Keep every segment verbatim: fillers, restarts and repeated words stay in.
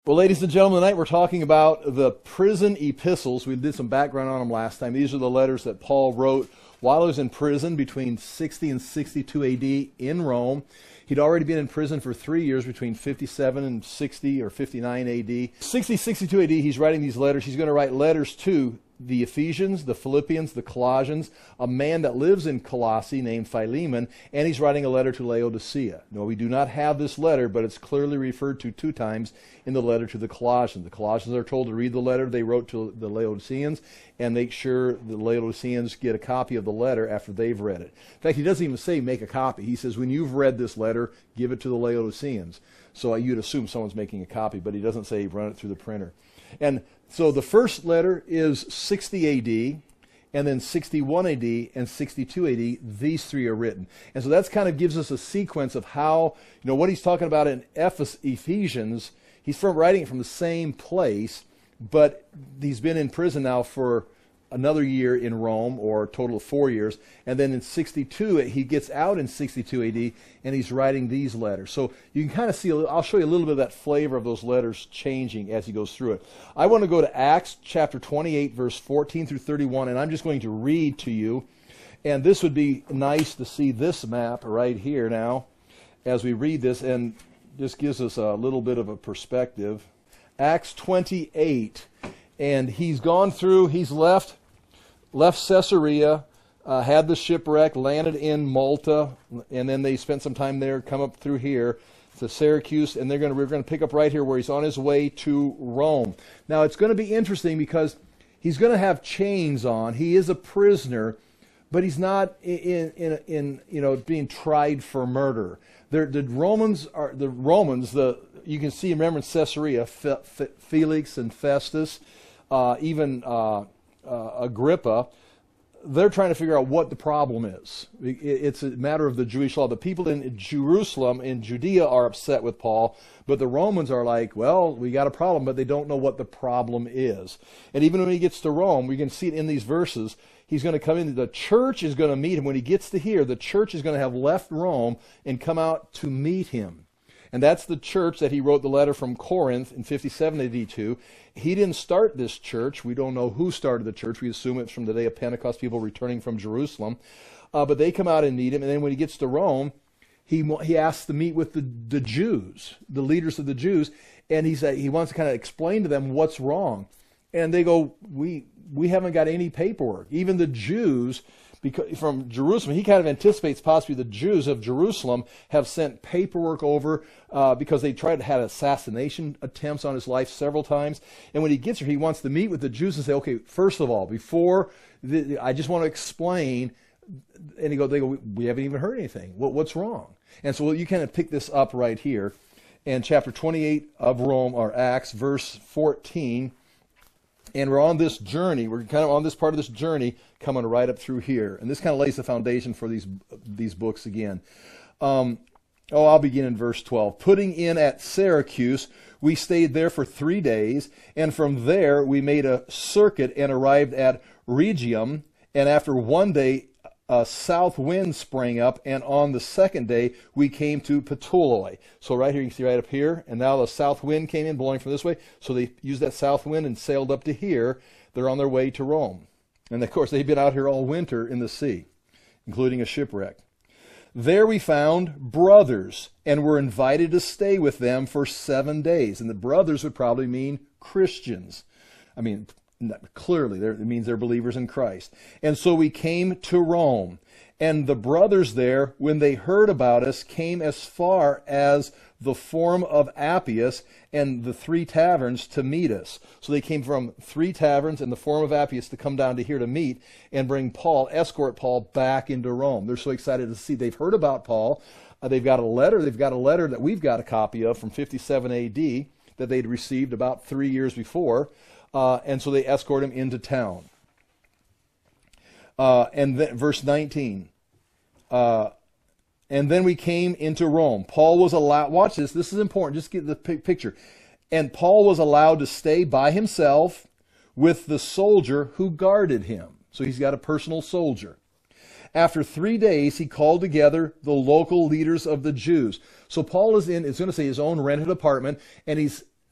Well, ladies and gentlemen, tonight we're talking about the prison epistles. We did some background on them last time. These are the letters that Paul wrote while he was in prison between sixty and sixty-two A D in Rome. He'd already been in prison for three years between fifty-seven and sixty or fifty-nine A D. sixty, sixty-two A D, he's writing these letters. He's going to write letters to the Ephesians, the Philippians, the Colossians, a man that lives in Colossae named Philemon, and he's writing a letter to Laodicea. No, we do not have this letter, but it's clearly referred to two times in the letter to the Colossians. The Colossians are told to read the letter they wrote to the Laodiceans and make sure the Laodiceans get a copy of the letter after they've read it. In fact, he doesn't even say make a copy. He says when you've read this letter, give it to the Laodiceans. So you'd assume someone's making a copy, but he doesn't say run it through the printer. And so the first letter is sixty A D, and then sixty-one A D and sixty-two A D. These three are written. And so that's kind of gives us a sequence of how, you know, what he's talking about in Ephes- Ephesians. He's from writing it from the same place, but he's been in prison now for another year in Rome, or a total of four years. And then in sixty-two, he gets out in sixty-two A D, and he's writing these letters. So you can kind of see, I'll show you a little bit of that flavor of those letters changing as he goes through it. I want to go to Acts chapter twenty-eight, verse fourteen through thirty-one, and I'm just going to read to you. And this would be nice to see this map right here now as we read this, and this gives us a little bit of a perspective. Acts twenty-eight, and he's gone through, he's left, left Caesarea, uh, had the shipwreck, landed in Malta, and then they spent some time there, come up through here to Syracuse, and they're going to, we're going to pick up right here where he's on his way to Rome. Now, it's going to be interesting because he's going to have chains on. He is a prisoner, but he's not in, in, in you know, being tried for murder. They're, the Romans are the Romans. The you can see, remember in Caesarea, Fe, Fe, Felix and Festus, uh, even uh, uh, Agrippa. They're trying to figure out what the problem is. It's a matter of the Jewish law. The people in Jerusalem, in Judea, are upset with Paul, but the Romans are like, well, we got a problem, but they don't know what the problem is. And even when he gets to Rome, we can see it in these verses, he's going to come in, the church is going to meet him. When he gets to here, the church is going to have left Rome and come out to meet him. And that's the church that he wrote the letter from Corinth in fifty-seven A D to. He didn't start this church. We don't know who started the church. We assume it's from the day of Pentecost, people returning from Jerusalem. Uh, but they come out and meet him. And then when he gets to Rome, he he asks to meet with the, the Jews, the leaders of the Jews. And he said he wants to kind of explain to them what's wrong. And they go, we we haven't got any paperwork. Even the Jews, because from Jerusalem, he kind of anticipates possibly the Jews of Jerusalem have sent paperwork over uh, because they tried to have assassination attempts on his life several times. And when he gets here, he wants to meet with the Jews and say, okay, first of all, before the, I just want to explain. And he go, they go, we haven't even heard anything. What, what's wrong? And so you kind of pick this up right here. And chapter twenty-eight of Rome, or Acts, verse fourteen. And we're on this journey, we're kind of on this part of this journey coming right up through here. And this kind of lays the foundation for these these books again. Um, oh, I'll begin in verse twelve. Putting in at Syracuse, we stayed there for three days, and from there we made a circuit and arrived at Rhegium. And after one day, a south wind sprang up, and on the second day we came to Puteoli. So right here, you can see right up here, and now the south wind came in, blowing from this way. So they used that south wind and sailed up to here. They're on their way to Rome. And of course, they've been out here all winter in the sea, including a shipwreck. There we found brothers, and were invited to stay with them for seven days. And the brothers would probably mean Christians. I mean, clearly, it means they're believers in Christ. And so we came to Rome. And the brothers there, when they heard about us, came as far as the Forum of Appius and the Three Taverns to meet us. So they came from Three Taverns and the Forum of Appius to come down to here to meet and bring Paul, escort Paul back into Rome. They're so excited to see. They've heard about Paul. Uh, they've got a letter. They've got a letter that we've got a copy of from fifty-seven A D that they'd received about three years before. Uh, and so they escort him into town. Uh, and then, verse nineteen. Uh, and then we came into Rome. Paul was allowed, watch this, this is important, just get the picture. And Paul was allowed to stay by himself with the soldier who guarded him. So he's got a personal soldier. After three days, he called together the local leaders of the Jews. So Paul is in, it's going to say his own rented apartment, and he's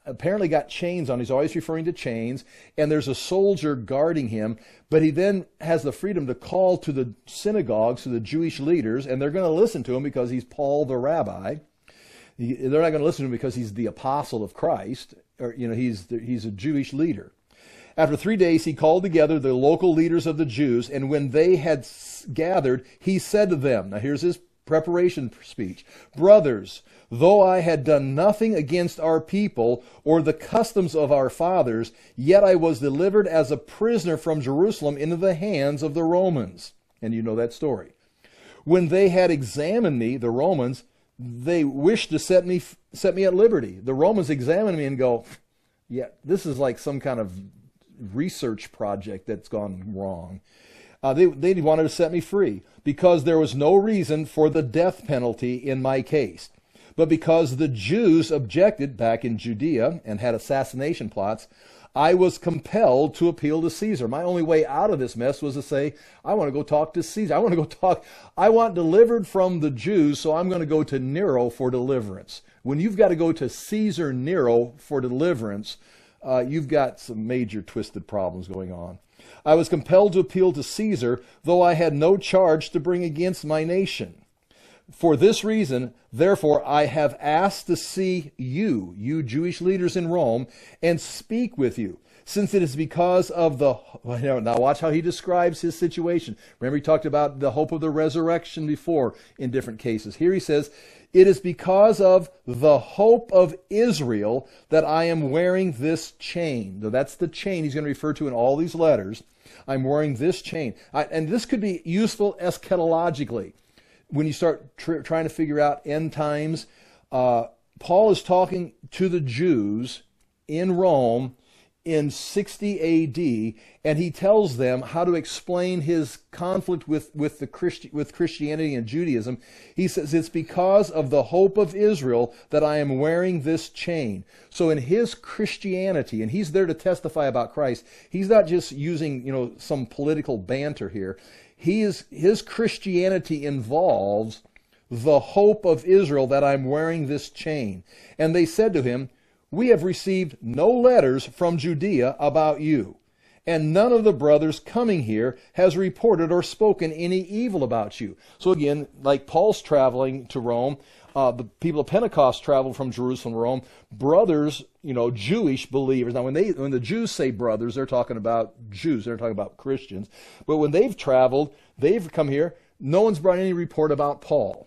apparently got chains on. He's always referring to chains. And there's a soldier guarding him. But he then has the freedom to call to the synagogues, to the Jewish leaders, and they're going to listen to him because he's Paul the rabbi. He, they're not going to listen to him because he's the apostle of Christ. Or, you know, he's, the, he's a Jewish leader. After three days, he called together the local leaders of the Jews, and when they had gathered, he said to them, now here's his preparation speech, brothers, though I had done nothing against our people or the customs of our fathers, yet I was delivered as a prisoner from Jerusalem into the hands of the Romans. And you know that story. When they had examined me, the Romans, they wished to set me, set me at liberty. The Romans examined me and go, yeah, this is like some kind of research project that's gone wrong. Uh, they, they wanted to set me free because there was no reason for the death penalty in my case. But because the Jews objected back in Judea and had assassination plots, I was compelled to appeal to Caesar. My only way out of this mess was to say, I want to go talk to Caesar. I want to go talk. I want delivered from the Jews, so I'm going to go to Nero for deliverance. When you've got to go to Caesar Nero for deliverance, Uh, you've got some major twisted problems going on. I was compelled to appeal to Caesar, though I had no charge to bring against my nation. For this reason, therefore, I have asked to see you, you Jewish leaders in Rome, and speak with you, since it is because of the... Now watch how he describes his situation. Remember he talked about the hope of the resurrection before in different cases. Here he says, it is because of the hope of Israel that I am wearing this chain. Now, that's the chain he's going to refer to in all these letters. I'm wearing this chain. I, and this could be useful eschatologically. When you start tr trying to figure out end times, uh, Paul is talking to the Jews in Rome in sixty A D, and he tells them how to explain his conflict with, with, the Christi with Christianity and Judaism. He says, it's because of the hope of Israel that I am wearing this chain. So in his Christianity, and he's there to testify about Christ, he's not just using, you know, some political banter here. He is, his Christianity involves the hope of Israel that I'm wearing this chain. And they said to him, we have received no letters from Judea about you, and none of the brothers coming here has reported or spoken any evil about you. So again, like Paul's traveling to Rome, uh, the people of Pentecost traveled from Jerusalem to Rome. Brothers, you know, Jewish believers. Now, when they when the Jews say brothers, they're talking about Jews. They're talking about Christians. But when they've traveled, they've come here. No one's brought any report about Paul.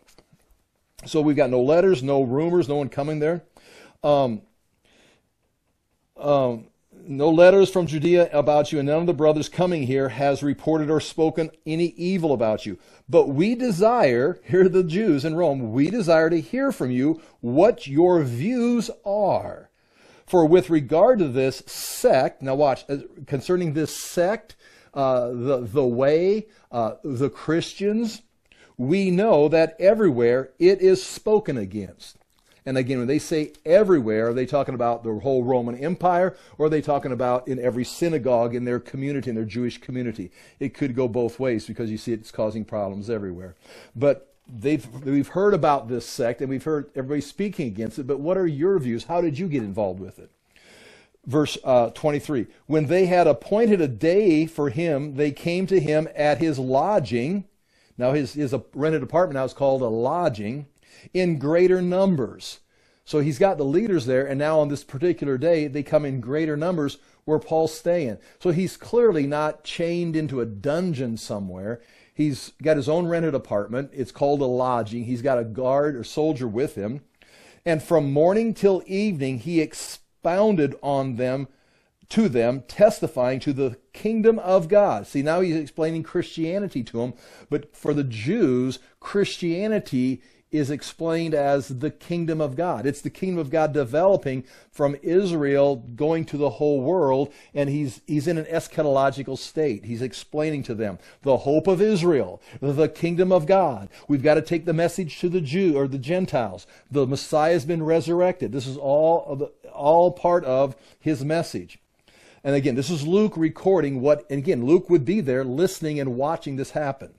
So we've got no letters, no rumors, no one coming there. Um, Um, no letters from Judea about you, and none of the brothers coming here has reported or spoken any evil about you. But we desire, here are the Jews in Rome, we desire to hear from you what your views are. For with regard to this sect, now watch, concerning this sect, uh, the, the way, uh, the Christians, we know that everywhere it is spoken against. And again, when they say everywhere, are they talking about the whole Roman Empire, or are they talking about in every synagogue in their community, in their Jewish community? It could go both ways because you see it's causing problems everywhere. But they've, we've heard about this sect, and we've heard everybody speaking against it, but what are your views? How did you get involved with it? Verse uh, twenty-three, when they had appointed a day for him, they came to him at his lodging. Now his, his rented apartment now is called a lodging, in greater numbers. So he's got the leaders there, and now on this particular day, they come in greater numbers where Paul's staying. So he's clearly not chained into a dungeon somewhere. He's got his own rented apartment. It's called a lodging. He's got a guard or soldier with him. And from morning till evening, he expounded on them, to them, testifying to the kingdom of God. See, now he's explaining Christianity to them. But for the Jews, Christianity is explained as the kingdom of God. It's the kingdom of God developing from Israel going to the whole world, and he's, he's in an eschatological state. He's explaining to them the hope of Israel, the kingdom of God. We've got to take the message to the Jew or the Gentiles. The Messiah has been resurrected. This is all, of the, all part of his message. And again, this is Luke recording what, and again, Luke would be there listening and watching this happen.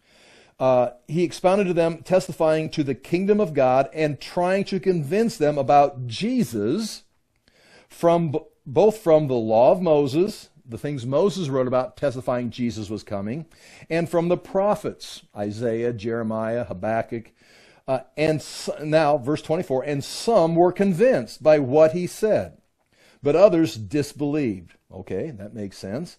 Uh, he expounded to them, testifying to the kingdom of God and trying to convince them about Jesus, from both from the law of Moses, the things Moses wrote about testifying Jesus was coming, and from the prophets, Isaiah, Jeremiah, Habakkuk, uh, and so, now, verse twenty-four, and some were convinced by what he said, but others disbelieved. Okay, that makes sense.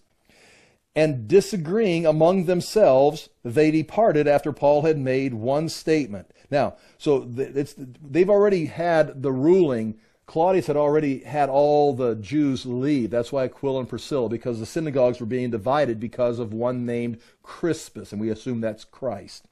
And disagreeing among themselves, they departed after Paul had made one statement. Now, so it's, they've already had the ruling. Claudius had already had all the Jews leave. That's why Aquila and Priscilla, because the synagogues were being divided because of one named Crispus, and we assume that's Christ,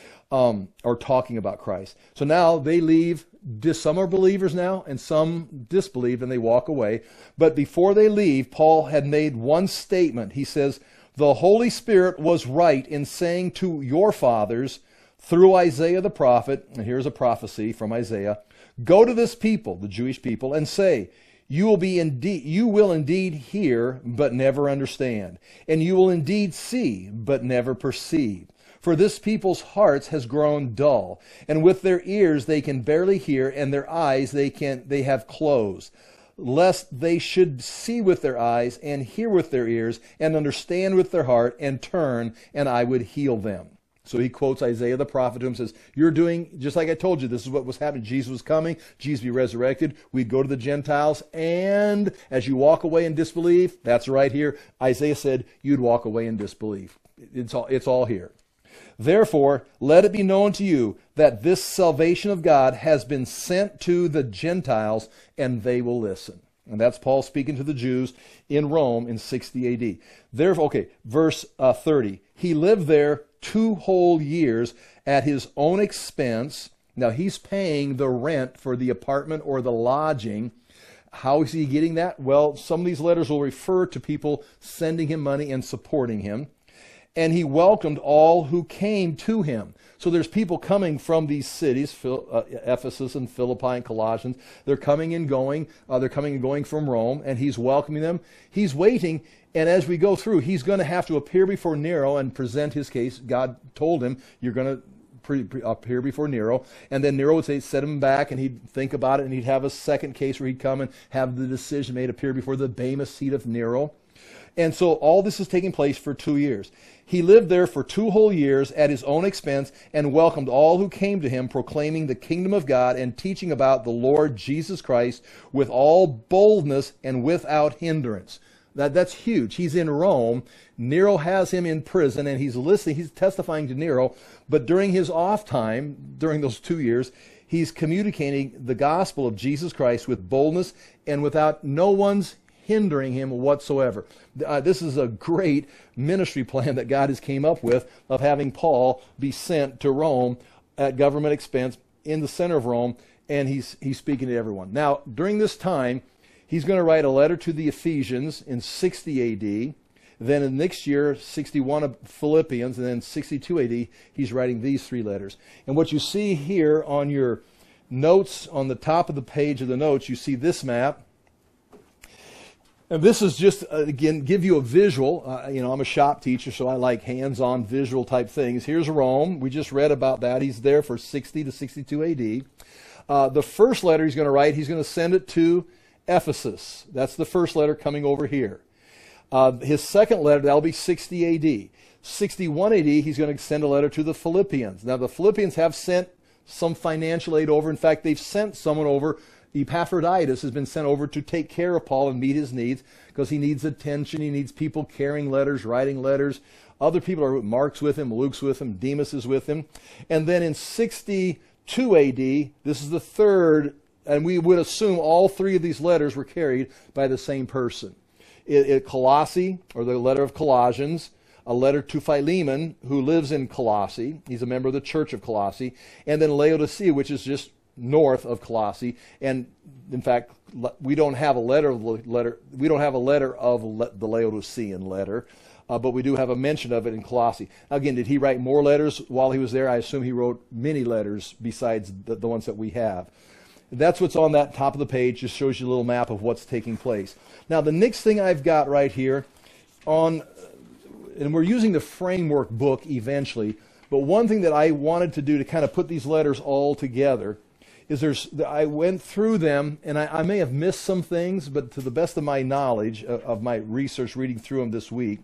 um, or talking about Christ. So now they leave. Some are believers now, and some disbelieve, and they walk away. But before they leave, Paul had made one statement. He says, "The Holy Spirit was right in saying to your fathers, through Isaiah the prophet," and here's a prophecy from Isaiah, "Go to this people," the Jewish people, "and say, you will be indeed, you will indeed hear, but never understand, and you will indeed see, but never perceive. For this people's hearts has grown dull, and with their ears they can barely hear, and their eyes they can they have closed, lest they should see with their eyes, and hear with their ears, and understand with their heart, and turn, and I would heal them." So he quotes Isaiah the prophet to him, says, you're doing, just like I told you, this is what was happening. Jesus was coming, Jesus be resurrected, we'd go to the Gentiles, and as you walk away in disbelief, that's right here, Isaiah said you'd walk away in disbelief. It's all, it's all here. "Therefore, let it be known to you that this salvation of God has been sent to the Gentiles, and they will listen." And that's Paul speaking to the Jews in Rome in sixty A D. Therefore, okay, verse uh, thirty. "He lived there two whole years at his own expense." Now, he's paying the rent for the apartment or the lodging. How is he getting that? Well, some of these letters will refer to people sending him money and supporting him. "And he welcomed all who came to him." So there's people coming from these cities, uh, Ephesus and Philippi and Colossians. They're coming and going. Uh, they're coming and going from Rome, and he's welcoming them. He's waiting, and as we go through, he's going to have to appear before Nero and present his case. God told him, you're going to pre- pre- appear before Nero. And then Nero would say, set him back, and he'd think about it, and he'd have a second case where he'd come and have the decision made, appear before the Bema seat of Nero. And so all this is taking place for two years. He lived there for two whole years at his own expense and welcomed all who came to him, proclaiming the kingdom of God and teaching about the Lord Jesus Christ with all boldness and without hindrance. That, that's huge. He's in Rome. Nero has him in prison, and he's listening. He's testifying to Nero. But during his off time, during those two years, he's communicating the gospel of Jesus Christ with boldness and without no one's hindering him whatsoever. Uh, this is a great ministry plan that God has came up with, of having Paul be sent to Rome at government expense in the center of Rome, and he's he's speaking to everyone. Now, during this time, he's going to write a letter to the Ephesians in sixty A D. Then in the next year, sixty-one of Philippians, and then sixty-two A D, he's writing these three letters. And what you see here on your notes, on the top of the page of the notes, you see this map. And this is just, uh, again, give you a visual. Uh, you know, I'm a shop teacher, so I like hands-on visual type things. Here's Rome. We just read about that. He's there for sixty to sixty-two A D. Uh, the first letter he's going to write, he's going to send it to Ephesus. That's the first letter coming over here. Uh, his second letter, that'll be sixty A D. sixty-one A D, he's going to send a letter to the Philippians. Now, the Philippians have sent some financial aid over. In fact, they've sent someone over. Epaphroditus has been sent over to take care of Paul and meet his needs, because he needs attention. He needs people carrying letters, writing letters. Other people are, Mark's with him, Luke's with him, Demas is with him. And then in sixty-two A D, this is the third, and we would assume all three of these letters were carried by the same person. It, it, Colossae, or the letter of Colossians, a letter to Philemon, who lives in Colossae. He's a member of the church of Colossae. And then Laodicea, which is just north of Colossae. And in fact, we don't have a letter of letter we don't have a letter of le, the Laodicean letter, uh, but we do have a mention of it in Colossae. Again, did he write more letters while he was there? I assume he wrote many letters besides the, the ones that we have. That's what's on that top of the page. Just shows you a little map of what's taking place. Now, the next thing I've got right here on, and we're using the framework book eventually, but one thing that I wanted to do to kind of put these letters all together is there's, I went through them, and I, I may have missed some things, but to the best of my knowledge of, of my research reading through them this week,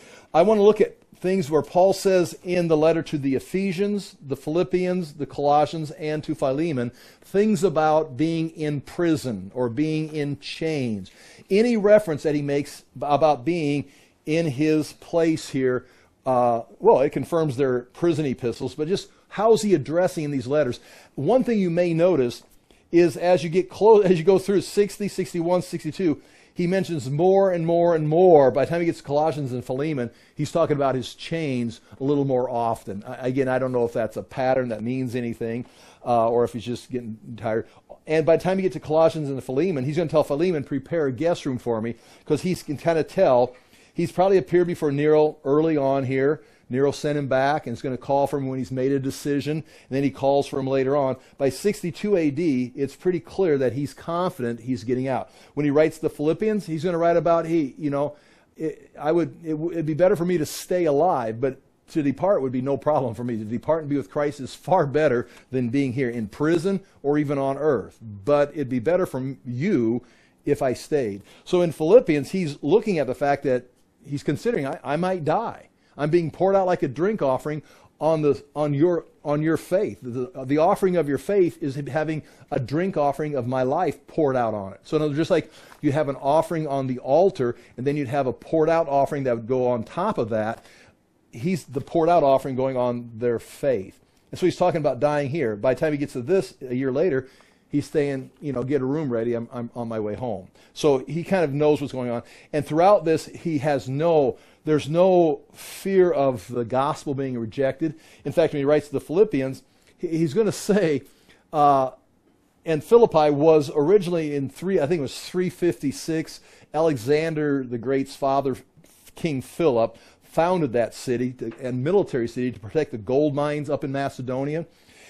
I want to look at things where Paul says in the letter to the Ephesians, the Philippians, the Colossians, and to Philemon, things about being in prison or being in chains. Any reference that he makes about being in his place here, uh, well, it confirms their prison epistles, but just how is he addressing in these letters? One thing you may notice is as you get close, as you go through sixty, sixty-one, sixty-two, he mentions more and more and more. By the time he gets to Colossians and Philemon, he's talking about his chains a little more often. I, again, I don't know if that's a pattern that means anything, uh, or if he's just getting tired. And by the time you get to Colossians and Philemon, he's going to tell Philemon, prepare a guest room for me, because he can kind of tell. He's probably appeared before Nero early on here. Nero sent him back and is going to call for him when he's made a decision. And then he calls for him later on. By sixty-two A D, it's pretty clear that he's confident he's getting out. When he writes the Philippians, he's going to write about, hey, you know, it, I would, it, it'd be better for me to stay alive, but to depart would be no problem for me. To depart and be with Christ is far better than being here in prison or even on earth. But it'd be better for you if I stayed. So in Philippians, he's looking at the fact that he's considering, I, I might die. I'm being poured out like a drink offering on the on your on your faith. The, the offering of your faith is having a drink offering of my life poured out on it. So in other words, just like you have an offering on the altar, and then you'd have a poured out offering that would go on top of that. He's the poured out offering going on their faith. And so he's talking about dying here. By the time he gets to this a year later, he's saying, you know, get a room ready. I'm, I'm on my way home. So he kind of knows what's going on. And throughout this, he has no, there's no fear of the gospel being rejected. In fact, when he writes to the Philippians, he's going to say, uh, and Philippi was originally in three, I think it was three fifty-six. Alexander the Great's father, King Philip, founded that city to, and military city to protect the gold mines up in Macedonia.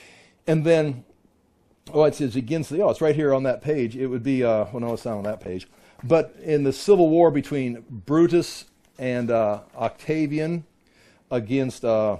And then, oh, it says against the, oh, it's right here on that page. It would be, uh, well, no, it's not on that page. But in the civil war between Brutus and uh, Octavian against uh,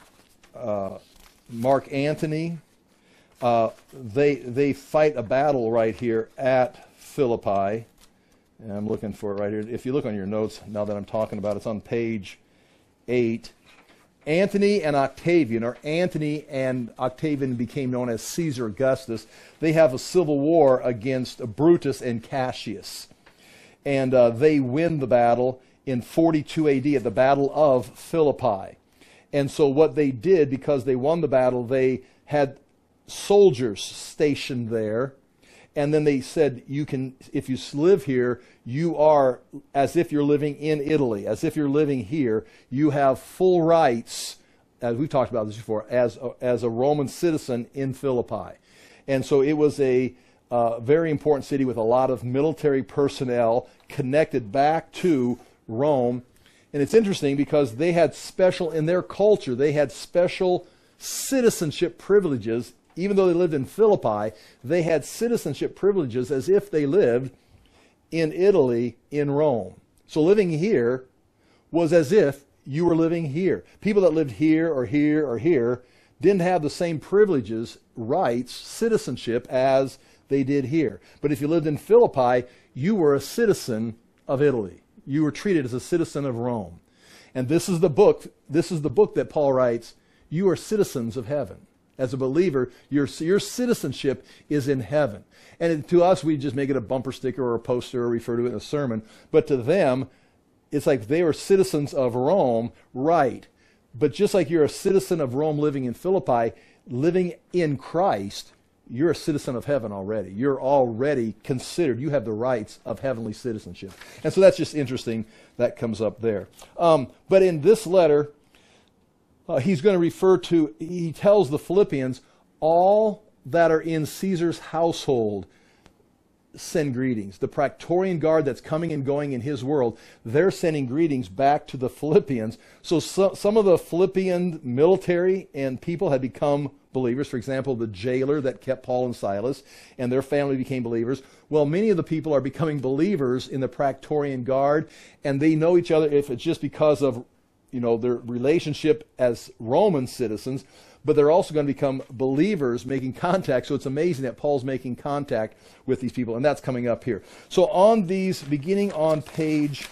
uh, Mark Antony, uh, they they fight a battle right here at Philippi. And I'm looking for it right here. If you look on your notes, now that I'm talking about it, it's on page eight. Antony and Octavian, or Antony and Octavian became known as Caesar Augustus. They have a civil war against Brutus and Cassius. And uh, they win the battle in forty-two A D at the Battle of Philippi. And so what they did, because they won the battle, they had soldiers stationed there. And then they said, you can, if you live here, you are as if you're living in Italy, as if you're living here. You have full rights, as we've talked about this before, as a, as a Roman citizen in Philippi. And so it was a uh, very important city with a lot of military personnel connected back to Rome. And it's interesting because they had special, in their culture, they had special citizenship privileges. Even though they lived in Philippi, they had citizenship privileges as if they lived in Italy, in Rome. So living here was as if you were living here. People that lived here or here or here didn't have the same privileges, rights, citizenship as they did here. But if you lived in Philippi, you were a citizen of Italy. You were treated as a citizen of Rome. And this is the book, this is the book that Paul writes, you are citizens of heaven. As a believer, your, your citizenship is in heaven. And to us, we just make it a bumper sticker or a poster or refer to it in a sermon. But to them, it's like they were citizens of Rome, right. But just like you're a citizen of Rome living in Philippi, living in Christ, you're a citizen of heaven already. You're already considered. You have the rights of heavenly citizenship. And so that's just interesting. That comes up there. Um, but in this letter, Uh, he's going to refer to, he tells the Philippians, all that are in Caesar's household send greetings. The Praetorian Guard that's coming and going in his world, they're sending greetings back to the Philippians. So, so some of the Philippian military and people had become believers. For example, the jailer that kept Paul and Silas and their family became believers. Well, many of the people are becoming believers in the Praetorian Guard, and they know each other if it's just because of you know, their relationship as Roman citizens, but they're also going to become believers making contact. So it's amazing that Paul's making contact with these people, and that's coming up here. So on these, beginning on page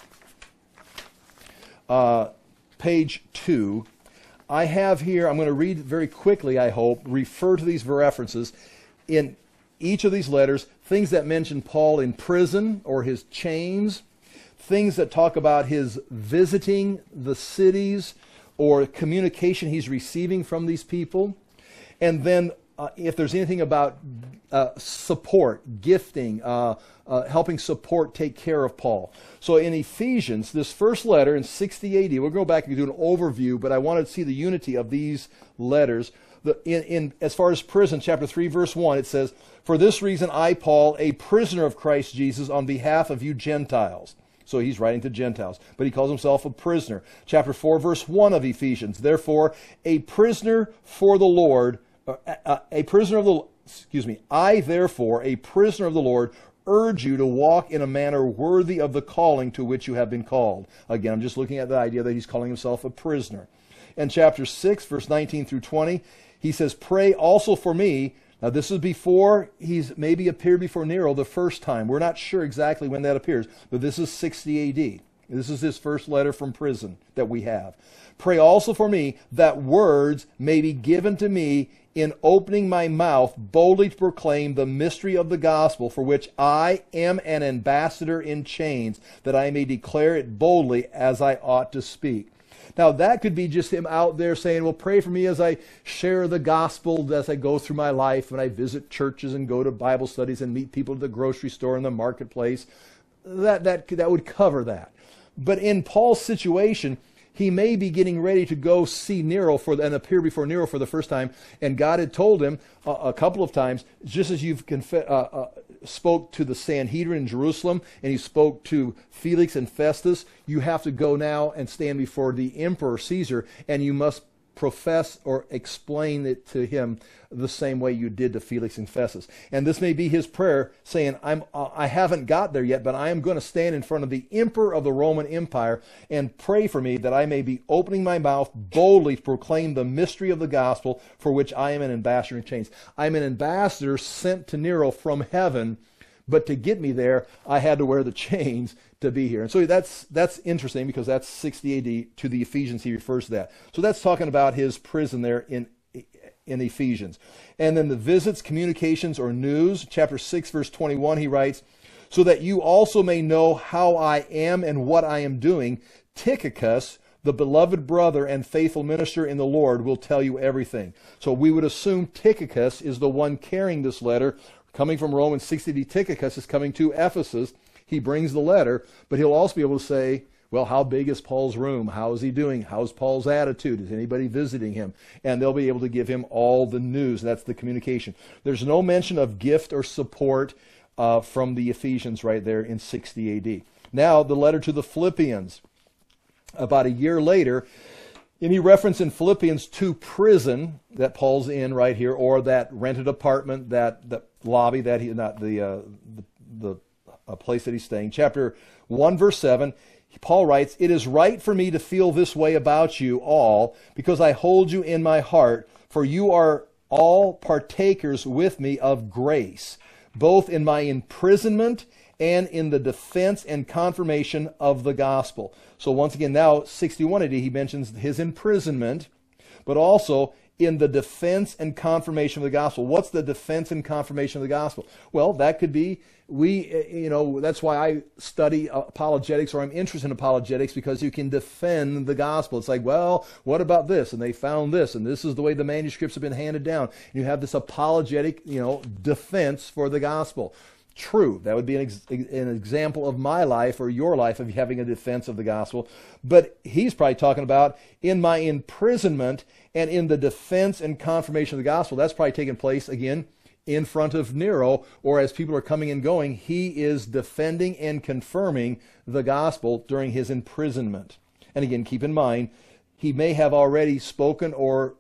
uh, page two, I have here, I'm going to read very quickly, I hope, refer to these references in each of these letters, things that mention Paul in prison or his chains, things that talk about his visiting the cities or communication he's receiving from these people, and then uh, if there's anything about uh, support, gifting, uh, uh, helping support, take care of Paul. So in Ephesians, this first letter in sixty A D, we'll go back and do an overview, but I wanted to see the unity of these letters. The, in, in as far as prison, chapter three, verse one, it says, "For this reason I, Paul, a prisoner of Christ Jesus, on behalf of you Gentiles." So he's writing to Gentiles, but he calls himself a prisoner. Chapter four, verse one of Ephesians, "Therefore, a prisoner for the Lord, uh, uh, a prisoner of the, excuse me, I, therefore, a prisoner of the Lord, urge you to walk in a manner worthy of the calling to which you have been called." Again, I'm just looking at the idea that he's calling himself a prisoner. And chapter six, verse nineteen through twenty, he says, "Pray also for me." Now, this is before he's maybe appeared before Nero the first time. We're not sure exactly when that appears, but this is sixty A D. This is his first letter from prison that we have. "Pray also for me that words may be given to me in opening my mouth boldly to proclaim the mystery of the gospel, for which I am an ambassador in chains, that I may declare it boldly as I ought to speak." Now, that could be just him out there saying, well, pray for me as I share the gospel, as I go through my life, when I visit churches and go to Bible studies and meet people at the grocery store and the marketplace. That, that, that would cover that. But in Paul's situation, he may be getting ready to go see Nero for and appear before Nero for the first time, and God had told him a, a couple of times, just as you've conf- uh, uh, spoke to the Sanhedrin in Jerusalem, and you spoke to Felix and Festus, you have to go now and stand before the Emperor Caesar, and you must profess or explain it to him the same way you did to Felix and Festus. And this may be his prayer, saying, I'm, uh, I haven't got there yet, but I am going to stand in front of the Emperor of the Roman Empire and pray for me that I may be opening my mouth boldly to proclaim the mystery of the gospel, for which I am an ambassador in chains. I'm an ambassador sent to Nero from heaven, but to get me there, I had to wear the chains to be here. And so that's that's interesting, because that's sixty A D to the Ephesians. He refers to that. So that's talking about his prison there in in Ephesians. And then the visits, communications, or news, chapter six, verse twenty-one, he writes, "So that you also may know how I am and what I am doing, Tychicus, the beloved brother and faithful minister in the Lord, will tell you everything." So we would assume Tychicus is the one carrying this letter. Coming from Rome in sixty A D, Tychicus is coming to Ephesus. He brings the letter, but he'll also be able to say, well, how big is Paul's room? How is he doing? How's Paul's attitude? Is anybody visiting him? And they'll be able to give him all the news. That's the communication. There's no mention of gift or support uh, from the Ephesians right there in sixty A D. Now, the letter to the Philippians. About a year later, any reference in Philippians to prison that Paul's in right here, or that rented apartment, that the lobby that he, not the uh, the, the uh, place that he's staying. Chapter one, verse seven, Paul writes, "It is right for me to feel this way about you all, because I hold you in my heart, for you are all partakers with me of grace, both in my imprisonment and in the defense and confirmation of the gospel." So once again, now sixty-one A D, he mentions his imprisonment, but also in the defense and confirmation of the gospel. What's the defense and confirmation of the gospel? Well, that could be, we, you know, that's why I study apologetics, or I'm interested in apologetics, because you can defend the gospel. It's like, well, what about this? And they found this, and this is the way the manuscripts have been handed down. You have this apologetic, you know, defense for the gospel. True, that would be an, ex- an example of my life or your life of having a defense of the gospel. But he's probably talking about in my imprisonment and in the defense and confirmation of the gospel. That's probably taking place, again, in front of Nero, or as people are coming and going, he is defending and confirming the gospel during his imprisonment. And again, keep in mind, he may have already spoken or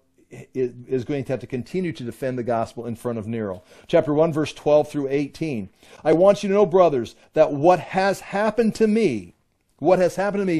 is going to have to continue to defend the gospel in front of Nero. Chapter one, verse twelve through eighteen. "I want you to know, brothers, that what has happened to me, what has happened to me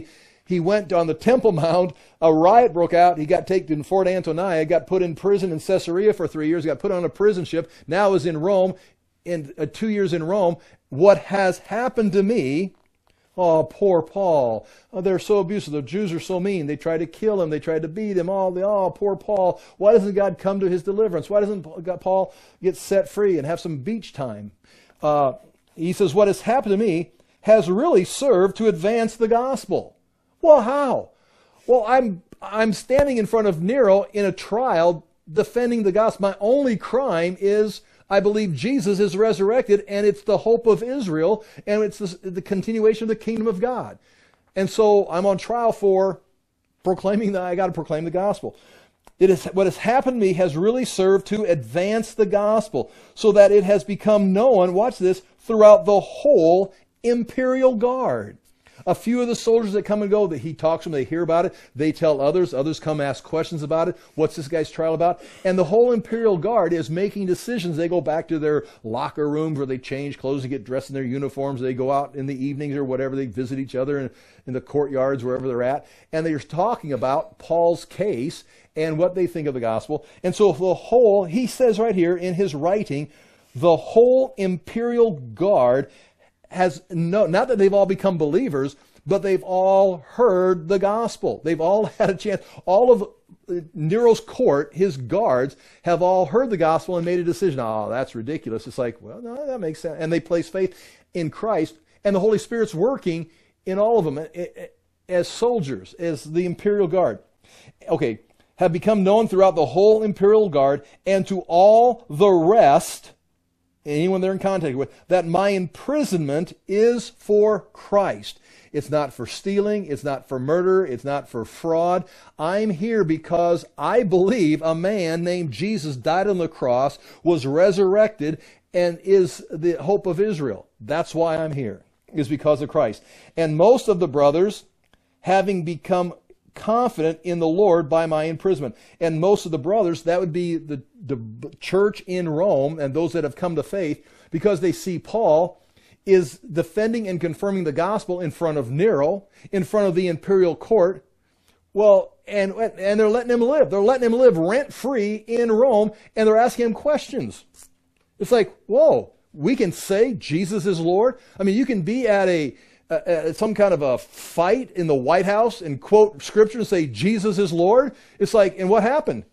He went on the Temple Mount. A riot broke out. He got taken to Fort Antonia, got put in prison in Caesarea for three years, got put on a prison ship, now is in Rome, in uh, two years in Rome. What has happened to me? Oh, poor Paul. Oh, they're so abusive. The Jews are so mean. They tried to kill him. They tried to beat him. Oh, the, oh, poor Paul. Why doesn't God come to his deliverance? Why doesn't Paul get set free and have some beach time? Uh, he says, what has happened to me has really served to advance the gospel. Well, how? Well, I'm I'm standing in front of Nero in a trial defending the gospel. My only crime is I believe Jesus is resurrected, and it's the hope of Israel, and it's the, the continuation of the kingdom of God. And so I'm on trial for proclaiming that I got to proclaim the gospel. It is, what has happened to me has really served to advance the gospel so that it has become known, watch this, throughout the whole imperial guard. A few of the soldiers that come and go, that he talks to them, they hear about it, they tell others, others come ask questions about it. What's this guy's trial about? And the whole imperial guard is making decisions. They go back to their locker rooms where they change clothes to get dressed in their uniforms. They go out in the evenings or whatever. They visit each other in, in the courtyards, wherever they're at. And they're talking about Paul's case and what they think of the gospel. And so the whole, he says right here in his writing, the whole imperial guard has no, not that they've all become believers, but they've all heard the gospel. They've all had a chance. All of Nero's court, his guards, have all heard the gospel and made a decision. Oh, that's ridiculous. It's like, well, no, that makes sense. And they place faith in Christ, and the Holy Spirit's working in all of them as soldiers, as the imperial guard. Okay, have become known throughout the whole imperial guard and to all the rest, anyone they're in contact with, that my imprisonment is for Christ. It's not for stealing. It's not for murder. It's not for fraud. I'm here because I believe a man named Jesus died on the cross, was resurrected, and is the hope of Israel. That's why I'm here, is because of Christ. And most of the brothers, having become confident in the Lord by my imprisonment. And most of the brothers, that would be the, the church in Rome and those that have come to faith, because they see Paul is defending and confirming the gospel in front of Nero, in front of the imperial court. Well, and, and they're letting him live. They're letting him live rent-free in Rome, and they're asking him questions. It's like, whoa, we can say Jesus is Lord? I mean, you can be at a Uh, some kind of a fight in the White House and quote scripture and say Jesus is Lord. It's like, and what happened?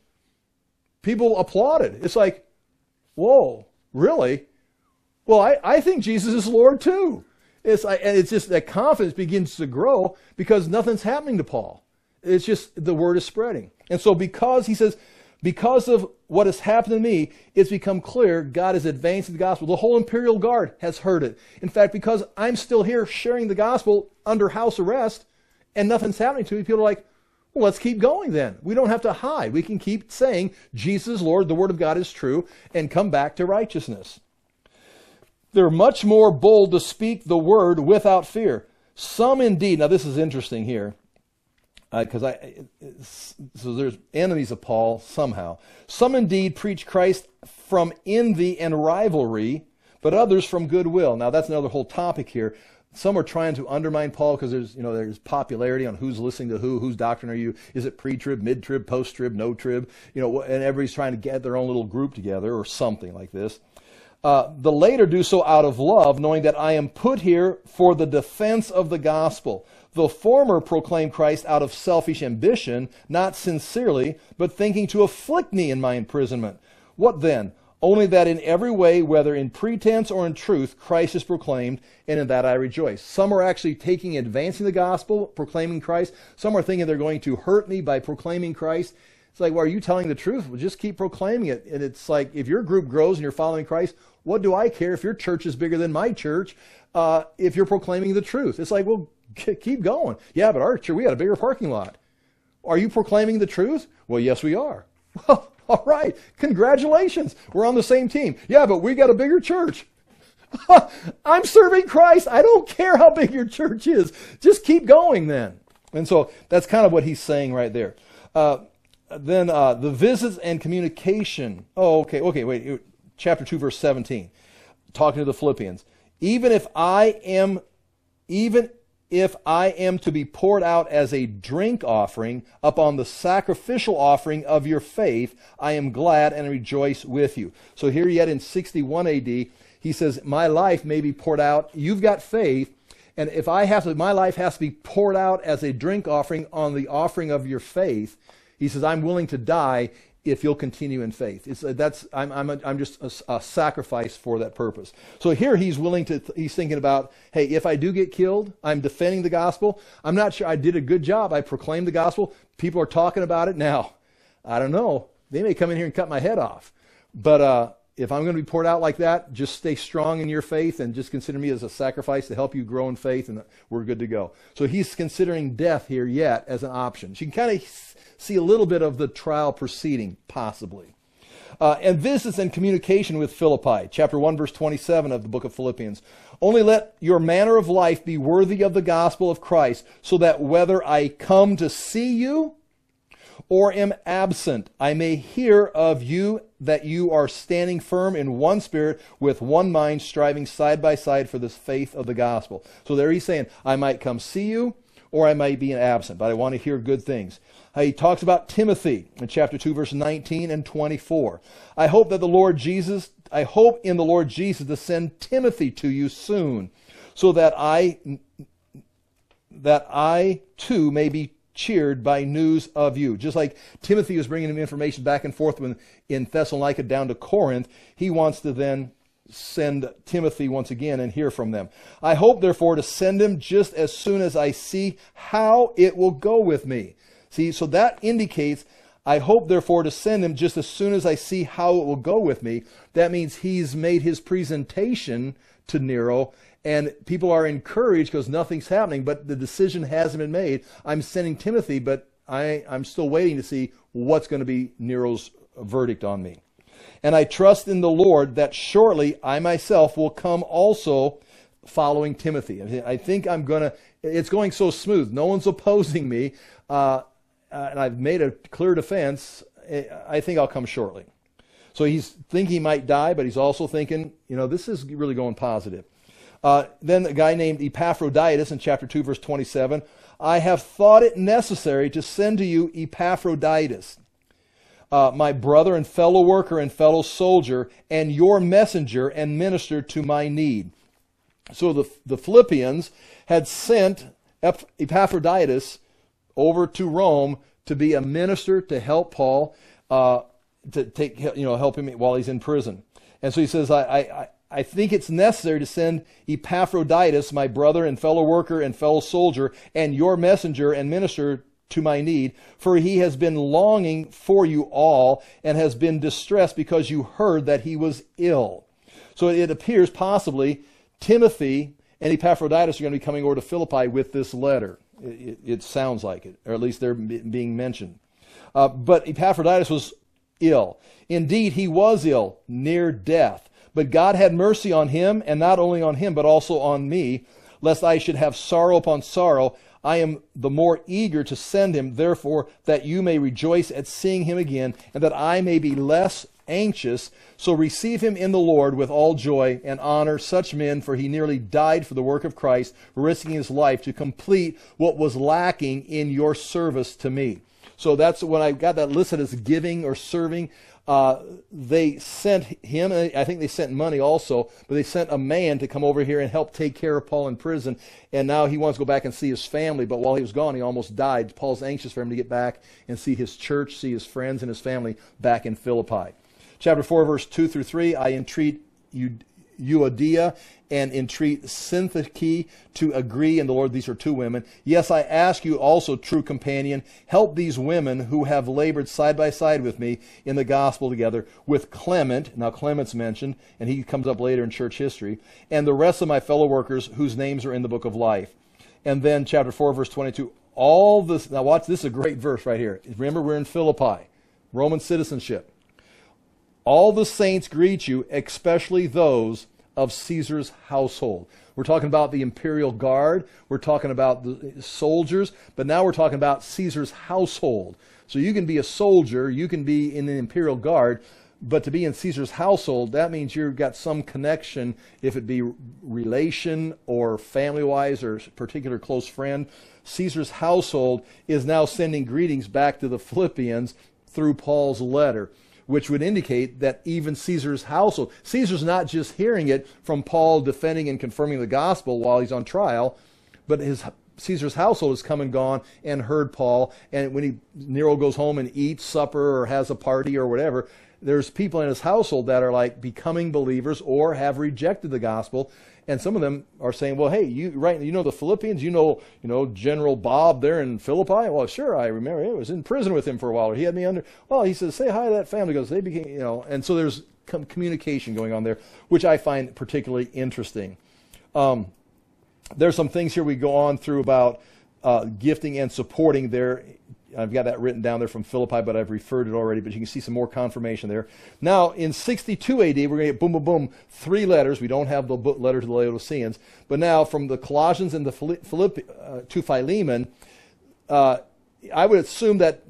People applauded. It's like, whoa, really? Well, I, I think Jesus is Lord too. It's like, and it's just that confidence begins to grow because nothing's happening to Paul. It's just the word is spreading. And so because he says, because of what has happened to me, it's become clear God is advancing the gospel. The whole imperial guard has heard it. In fact, because I'm still here sharing the gospel under house arrest and nothing's happening to me, people are like, well, let's keep going then. We don't have to hide. We can keep saying Jesus is Lord, the word of God is true, and come back to righteousness. They're much more bold to speak the word without fear. Some indeed, now this is interesting here, because uh, I, so there's enemies of Paul somehow. Some indeed preach Christ from envy and rivalry, but others from goodwill. Now that's another whole topic here. Some are trying to undermine Paul because there's, you know, there's popularity on who's listening to who, whose doctrine are you? Is it pre-trib, mid-trib, post-trib, no-trib? You know, and everybody's trying to get their own little group together or something like this. Uh, the later do so out of love, knowing that I am put here for the defense of the gospel. The former proclaim Christ out of selfish ambition, not sincerely, but thinking to afflict me in my imprisonment. What then? Only that in every way, whether in pretense or in truth, Christ is proclaimed, and in that I rejoice. Some are actually taking, advancing the gospel, proclaiming Christ. Some are thinking they're going to hurt me by proclaiming Christ. It's like, well, are you telling the truth? Well, just keep proclaiming it. And it's like, if your group grows and you're following Christ, what do I care if your church is bigger than my church uh, if you're proclaiming the truth? It's like, well, keep going. Yeah, but our church, we got a bigger parking lot. Are you proclaiming the truth? Well, yes, we are. Well, all right. Congratulations. We're on the same team. Yeah, but we got a bigger church. I'm serving Christ. I don't care how big your church is. Just keep going then. And so that's kind of what he's saying right there. Uh, then uh, the visits and communication. Oh, okay. Okay, wait. Chapter two, verse seventeen. Talking to the Philippians. Even if I am, even if I am to be poured out as a drink offering upon the sacrificial offering of your faith, I am glad and rejoice with you. So here yet in sixty-one A D, he says, my life may be poured out. You've got faith. And if I have to, my life has to be poured out as a drink offering on the offering of your faith. He says, I'm willing to die if you'll continue in faith. It's, uh, that's, I'm, I'm, a, I'm just a, a sacrifice for that purpose. So here he's willing to, he's thinking about, hey, if I do get killed, I'm defending the gospel. I'm not sure I did a good job. I proclaimed the gospel. People are talking about it now. I don't know. They may come in here and cut my head off. But uh, if I'm going to be poured out like that, just stay strong in your faith and just consider me as a sacrifice to help you grow in faith, and we're good to go. So he's considering death here yet as an option. So you can kind of see a little bit of the trial proceeding, possibly. Uh, and visits and communication with Philippi, chapter one, verse twenty-seven of the book of Philippians. Only let your manner of life be worthy of the gospel of Christ, so that whether I come to see you or am absent, I may hear of you that you are standing firm in one spirit, with one mind, striving side by side for this faith of the gospel. So there he's saying, I might come see you, or I might be absent, but I want to hear good things. Uh, he talks about Timothy in chapter two, verse nineteen and twenty-four. I hope that the Lord Jesus, I hope in the Lord Jesus to send Timothy to you soon, so that I, that I too may be cheered by news of you. Just like Timothy was bringing him information back and forth when in Thessalonica down to Corinth, he wants to then send Timothy once again and hear from them. I hope, therefore, to send him just as soon as I see how it will go with me. See, so that indicates, I hope, therefore, to send him just as soon as I see how it will go with me. That means he's made his presentation to Nero, and people are encouraged because nothing's happening, but the decision hasn't been made. I'm sending Timothy, but I, I'm still waiting to see what's going to be Nero's verdict on me. And I trust in the Lord that shortly I myself will come also following Timothy. I think I'm going to, it's going so smooth. No one's opposing me. Uh, and I've made a clear defense. I think I'll come shortly. So he's thinking he might die, but he's also thinking, you know, this is really going positive. Uh, then a guy named Epaphroditus in chapter two, verse twenty-seven. I have thought it necessary to send to you Epaphroditus, Uh, my brother and fellow worker and fellow soldier, and your messenger and minister to my need. So the, the Philippians had sent Epaphroditus over to Rome to be a minister to help Paul, uh, to take, you know, help him while he's in prison. And so he says, I, I, I think it's necessary to send Epaphroditus, my brother and fellow worker and fellow soldier, and your messenger and minister to my need, for he has been longing for you all and has been distressed because you heard that he was ill. So it appears possibly Timothy and Epaphroditus are going to be coming over to Philippi with this letter. It, it, it sounds like it, or at least they're being mentioned. Uh, but Epaphroditus was ill. Indeed, he was ill, near death. But God had mercy on him, and not only on him, but also on me, lest I should have sorrow upon sorrow. I am the more eager to send him, therefore, that you may rejoice at seeing him again, and that I may be less anxious. So receive him in the Lord with all joy, and honor such men, for he nearly died for the work of Christ, risking his life to complete what was lacking in your service to me. So that's when I got that listed as giving or serving. Uh, they sent him, I think they sent money also, but they sent a man to come over here and help take care of Paul in prison. And now he wants to go back and see his family, but while he was gone, he almost died. Paul's anxious for him to get back and see his church, see his friends and his family back in Philippi. Chapter four, verse two through three, I entreat you, Euodia and entreat Syntyche to agree in the Lord. These are two women. Yes, I ask you also, true companion, help these women who have labored side by side with me in the gospel together, with Clement. Now Clement's mentioned, and he comes up later in church history, and the rest of my fellow workers whose names are in the book of life. And then chapter four, verse twenty-two, all this, now watch, this is a great verse right here. Remember, we're in Philippi, Roman citizenship. All the saints greet you, especially those of Caesar's household. We're talking about the imperial guard. We're talking about the soldiers. But now we're talking about Caesar's household. So you can be a soldier. You can be in the imperial guard. But to be in Caesar's household, that means you've got some connection, if it be relation or family-wise or particular close friend. Caesar's household is now sending greetings back to the Philippians through Paul's letter, which would indicate that even Caesar's household, Caesar's not just hearing it from Paul defending and confirming the gospel while he's on trial, but his Caesar's household has come and gone and heard Paul. And when he, Nero goes home and eats supper or has a party or whatever, there's people in his household that are like becoming believers or have rejected the gospel. And some of them are saying, well, hey, you right, you know the Philippians, you know, you know General Bob there in Philippi? Well, sure, I remember. I was in prison with him for a while. Or he had me under. Well, he says, say hi to that family. He goes, they became, you know, and so there's com- communication going on there, which I find particularly interesting. Um, there's some things here we go on through about uh, gifting and supporting there. I've got that written down there from Philippi, but I've referred it already, but you can see some more confirmation there. Now, in sixty-two A D, we're going to get boom, boom, boom, three letters. We don't have the letter to the Laodiceans. But now, from the Colossians and the Philippi, uh, to Philemon, uh, I would assume that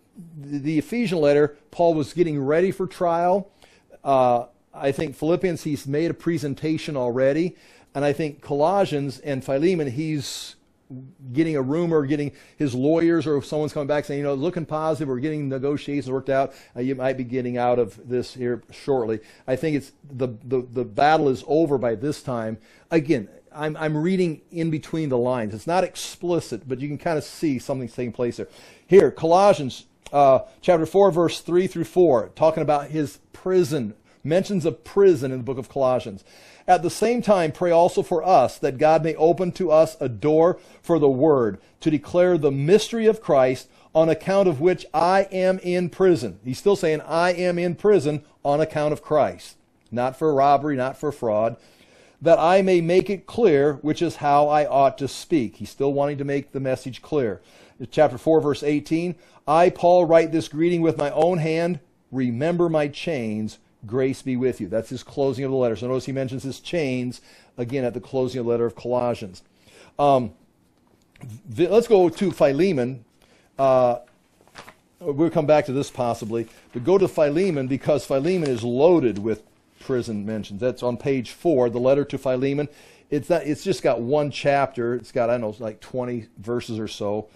the Ephesian letter, Paul was getting ready for trial. Uh, I think Philippians, he's made a presentation already. And I think Colossians and Philemon, he's getting a rumor, getting his lawyers or if someone's coming back saying, you know, looking positive, we're getting negotiations worked out, uh, you might be getting out of this here shortly. I think it's the, the, the battle is over by this time. Again, I'm, I'm reading in between the lines. It's not explicit, but you can kind of see something's taking place there. Here, Colossians uh, chapter four, verse three through four, talking about his prison, mentions of prison in the book of Colossians. At the same time, pray also for us, that God may open to us a door for the word, to declare the mystery of Christ, on account of which I am in prison. He's still saying, I am in prison on account of Christ. Not for robbery, not for fraud. That I may make it clear, which is how I ought to speak. He's still wanting to make the message clear. Chapter four, verse eighteen. I, Paul, write this greeting with my own hand. Remember my chains. Grace be with you. That's his closing of the letter. So notice he mentions his chains again at the closing of the letter of Colossians. Um, let's go to Philemon. Uh, we'll come back to this possibly. But go to Philemon because Philemon is loaded with prison mentions. That's on page four, the letter to Philemon. It's not. It's just got one chapter. It's got, I don't know, like twenty verses or so.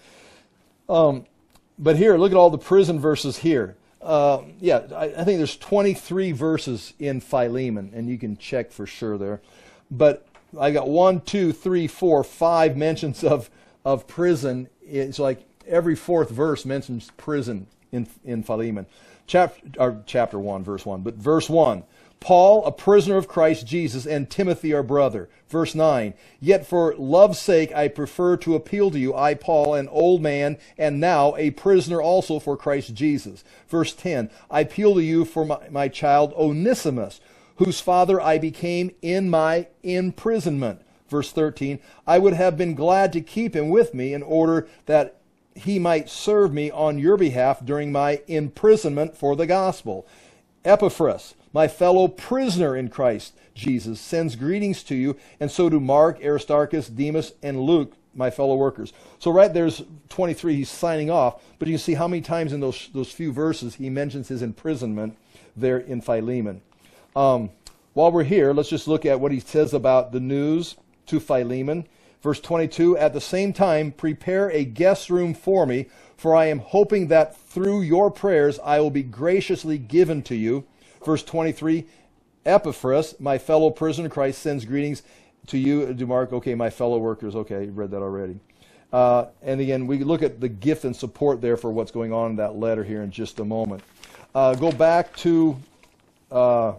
Um, but here, look at all the prison verses here. Uh, yeah, I, I think there's twenty-three verses in Philemon, and you can check for sure there. But I got one, two, three, four, five mentions of of prison. It's like every fourth verse mentions prison in in Philemon. Chapter or chapter one, verse one. But verse one. Paul, a prisoner of Christ Jesus, and Timothy, our brother. Verse nine, yet for love's sake I prefer to appeal to you, I, Paul, an old man, and now a prisoner also for Christ Jesus. Verse ten, I appeal to you for my, my child Onesimus, whose father I became in my imprisonment. Verse thirteen, I would have been glad to keep him with me in order that he might serve me on your behalf during my imprisonment for the gospel. Epaphras, my fellow prisoner in Christ Jesus, sends greetings to you, and so do Mark, Aristarchus, Demas, and Luke, my fellow workers. So right there's twenty-three, he's signing off, but you can see how many times in those, those few verses he mentions his imprisonment there in Philemon. Um, while we're here, let's just look at what he says about the news to Philemon. Verse twenty-two, at the same time, prepare a guest room for me, for I am hoping that through your prayers I will be graciously given to you. Verse twenty-three, Epaphras, my fellow prisoner in Christ, sends greetings to you, to Mark. Okay, my fellow workers. Okay, you read that already. Uh, and again, we look at the gift and support there for what's going on in that letter here in just a moment. Uh, go back to uh,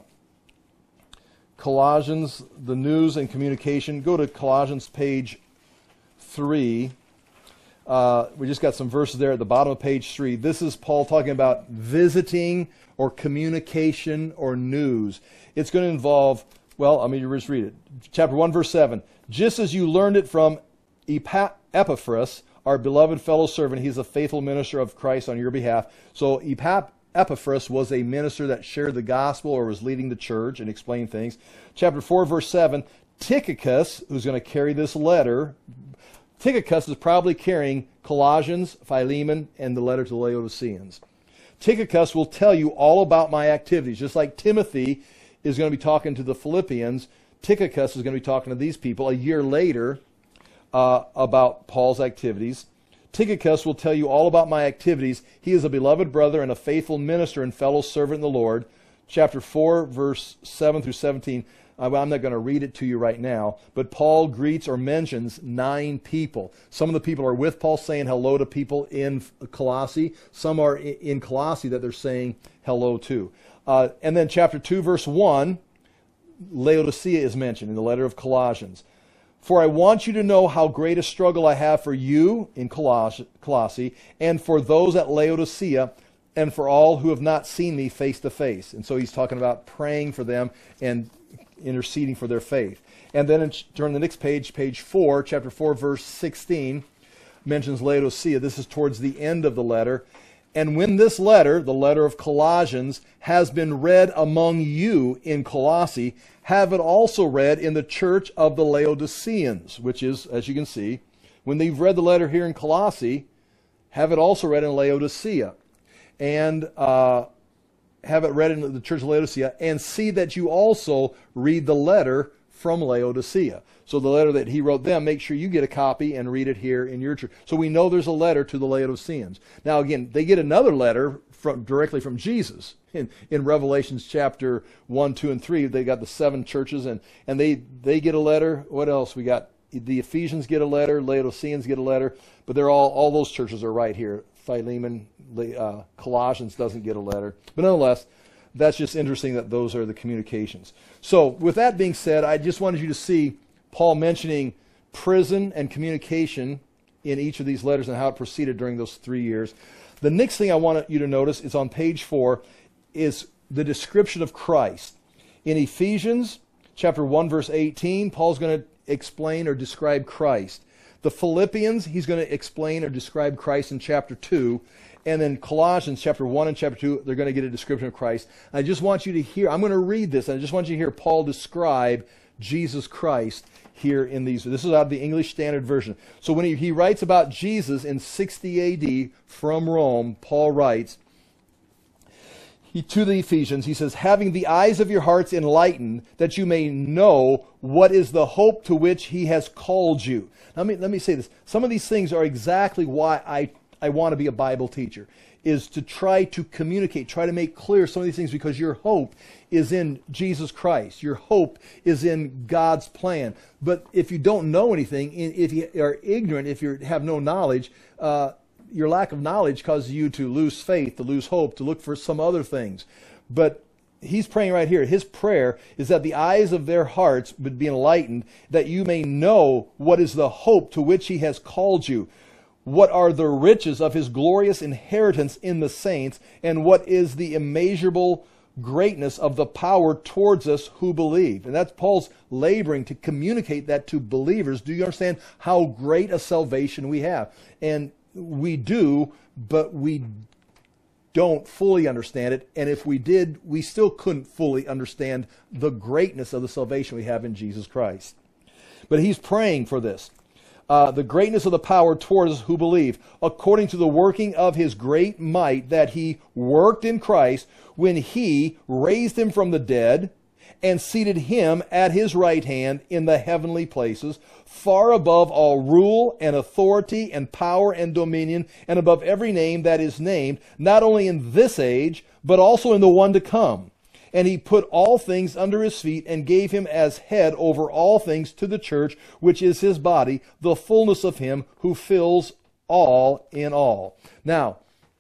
Colossians, the news and communication. Go to Colossians page three. Uh, we just got some verses there at the bottom of page three. This is Paul talking about visiting or communication or news. It's going to involve, well, let me just read it. Chapter one, verse seven. Just as you learned it from Epaphras, our beloved fellow servant, he's a faithful minister of Christ on your behalf. So Epaphras was a minister that shared the gospel or was leading the church and explained things. Chapter four, verse seven. Tychicus, who's going to carry this letter, Tychicus is probably carrying Colossians, Philemon, and the letter to the Laodiceans. Tychicus will tell you all about my activities. Just like Timothy is going to be talking to the Philippians, Tychicus is going to be talking to these people a year later uh, about Paul's activities. Tychicus will tell you all about my activities. He is a beloved brother and a faithful minister and fellow servant in the Lord. Chapter four, verse seven through seventeen. I'm not going to read it to you right now, but Paul greets or mentions nine people. Some of the people are with Paul saying hello to people in Colossae. Some are in Colossae that they're saying hello to. Uh, and then chapter two, verse one, Laodicea is mentioned in the letter of Colossians. For I want you to know how great a struggle I have for you in Colossae, and for those at Laodicea, and for all who have not seen me face to face. And so he's talking about praying for them and interceding for their faith. And then in, turn the next page, page four, chapter four, verse sixteen, mentions Laodicea. This is towards the end of the letter. And when this letter, the letter of Colossians, has been read among you in Colossae, have it also read in the church of the Laodiceans, which is, as you can see, when they've read the letter here in Colossae, have it also read in Laodicea. And uh, have it read in the church of Laodicea, and see that you also read the letter from Laodicea. So the letter that he wrote them, make sure you get a copy and read it here in your church. So we know there's a letter to the Laodiceans. Now again, they get another letter from directly from Jesus. In, in Revelations chapter one, two, and three, they got the seven churches, and, and they, they get a letter. What else? We got the Ephesians get a letter, Laodiceans get a letter, but they're all, all those churches are right here. Philemon, uh, Colossians doesn't get a letter. But nonetheless, that's just interesting that those are the communications. So with that being said, I just wanted you to see Paul mentioning prison and communication in each of these letters and how it proceeded during those three years. The next thing I want you to notice is on page four is the description of Christ. In Ephesians chapter one, verse eighteen, Paul's going to explain or describe Christ. The Philippians, he's going to explain or describe Christ in chapter two. And then Colossians chapter one and chapter two, they're going to get a description of Christ. I just want you to hear, I'm going to read this, and I just want you to hear Paul describe Jesus Christ here in these. This is out of the English Standard Version. So when he, he writes about Jesus in sixty A D from Rome, Paul writes, He, to the Ephesians, he says, having the eyes of your hearts enlightened, that you may know what is the hope to which he has called you. Now, let me, let me say this. Some of these things are exactly why I, I want to be a Bible teacher, is to try to communicate, try to make clear some of these things, because your hope is in Jesus Christ. Your hope is in God's plan. But if you don't know anything, if you are ignorant, if you have no knowledge, uh, your lack of knowledge causes you to lose faith, to lose hope, to look for some other things. But he's praying right here. His prayer is that the eyes of their hearts would be enlightened, that you may know what is the hope to which he has called you, what are the riches of his glorious inheritance in the saints, and what is the immeasurable greatness of the power towards us who believe. And that's Paul's laboring to communicate that to believers. Do you understand how great a salvation we have? And we do, but we don't fully understand it. And if we did, we still couldn't fully understand the greatness of the salvation we have in Jesus Christ. But he's praying for this. Uh, the greatness of the power towards us who believe, according to the working of his great might that he worked in Christ when he raised him from the dead and seated him at his right hand in the heavenly places, far above all rule and authority and power and dominion, and above every name that is named, not only in this age, but also in the one to come. And he put all things under his feet and gave him as head over all things to the church, which is his body, the fullness of him who fills all in all. Now,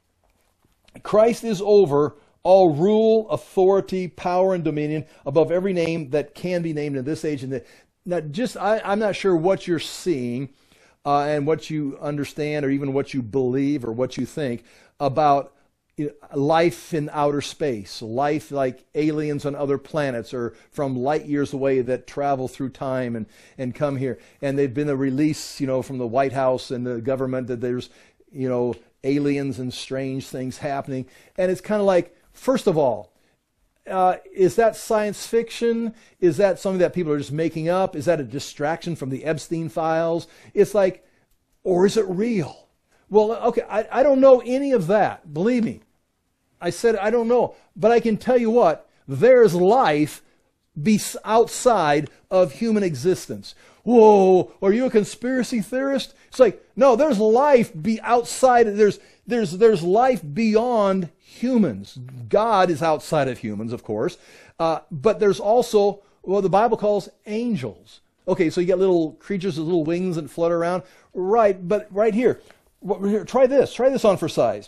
Christ is over all rule, authority, power, and dominion, above every name that can be named in this age. And that. Now, just I, I'm not sure what you're seeing uh, and what you understand, or even what you believe or what you think about you know, life in outer space, life like aliens on other planets or from light years away that travel through time and, and come here. And they've been a release, you know, from the White House and the government that there's, you know, aliens and strange things happening. And it's kind of like, first of all, uh, is that science fiction? Is that something that people are just making up? Is that a distraction from the Epstein files? It's like, or is it real? Well, okay, I, I don't know any of that. Believe me, I said, I don't know. But I can tell you what, there's life be outside of human existence. Whoa, are you a conspiracy theorist? It's like, no, there's life be outside. There's, there's, there's life beyond humans. God is outside of humans, of course. Uh, but there's also what the Bible calls angels. Okay, so you get little creatures with little wings and flutter around. Right, but right here, here try this. Try this on for size.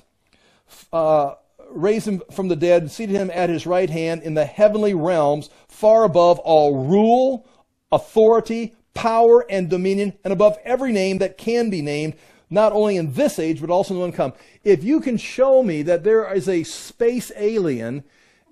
Uh, raised him from the dead, seated him at his right hand in the heavenly realms, far above all rule, authority, power, and dominion, and above every name that can be named, not only in this age, but also in the one to come. If you can show me that there is a space alien,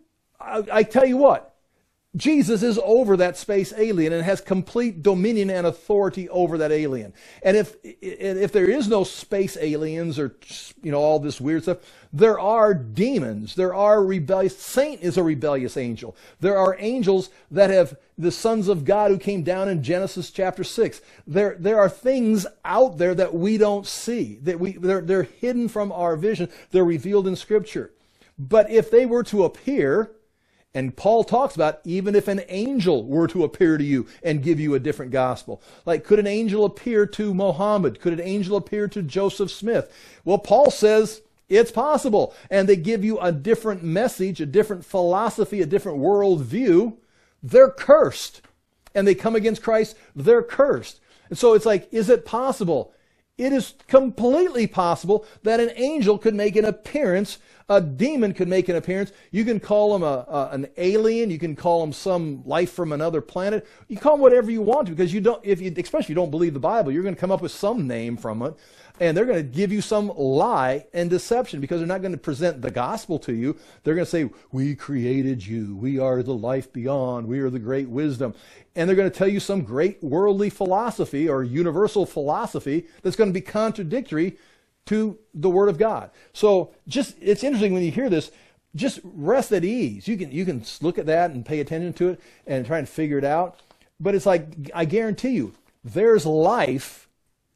I, I tell you what, Jesus is over that space alien and has complete dominion and authority over that alien. And if if there is no space aliens or, you know, all this weird stuff, there are demons. There are rebellious. Saint is a rebellious angel. There are angels that have the sons of God who came down in Genesis chapter six. There there are things out there that we don't see. That we they're they're hidden from our vision. They're revealed in Scripture. But if they were to appear, and Paul talks about even if an angel were to appear to you and give you a different gospel. Like, could an angel appear to Mohammed? Could an angel appear to Joseph Smith? Well, Paul says it's possible. And they give you a different message, a different philosophy, a different worldview. They're cursed. And they come against Christ, they're cursed. And so it's like, is it possible? It is completely possible that an angel could make an appearance. A demon could make an appearance. You can call him a, a, an alien. You can call him some life from another planet. You call him whatever you want to, because you don't, if you, especially if you don't believe the Bible, you're going to come up with some name from it. And they're going to give you some lie and deception, because they're not going to present the gospel to you. They're going to say, we created you. We are the life beyond. We are the great wisdom. And they're going to tell you some great worldly philosophy or universal philosophy that's going to be contradictory to the Word of God. So just, it's interesting when you hear this, just rest at ease. You can, you can look at that and pay attention to it and try and figure it out. But it's like, I guarantee you, there's life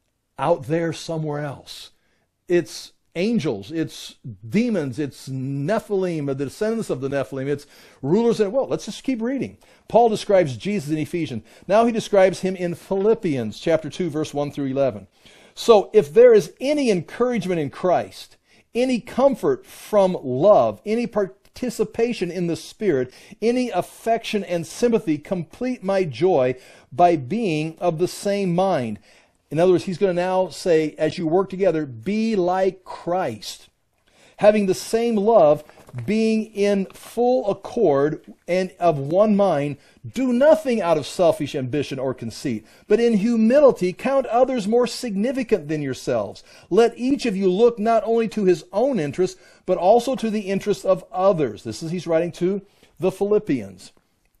out there somewhere else. It's angels, it's demons, it's Nephilim, the descendants of the Nephilim, it's rulers. And well, let's just keep reading. Paul describes Jesus in Ephesians. Now he describes him in Philippians chapter two, verse one through eleven. So if there is any encouragement in Christ, any comfort from love, any participation in the Spirit, any affection and sympathy, complete my joy by being of the same mind. In other words, he's going to now say, as you work together, be like Christ, having the same love, being in full accord and of one mind. Do nothing out of selfish ambition or conceit, but in humility count others more significant than yourselves. Let each of you look not only to his own interests, but also to the interests of others. This is, he's writing to the Philippians.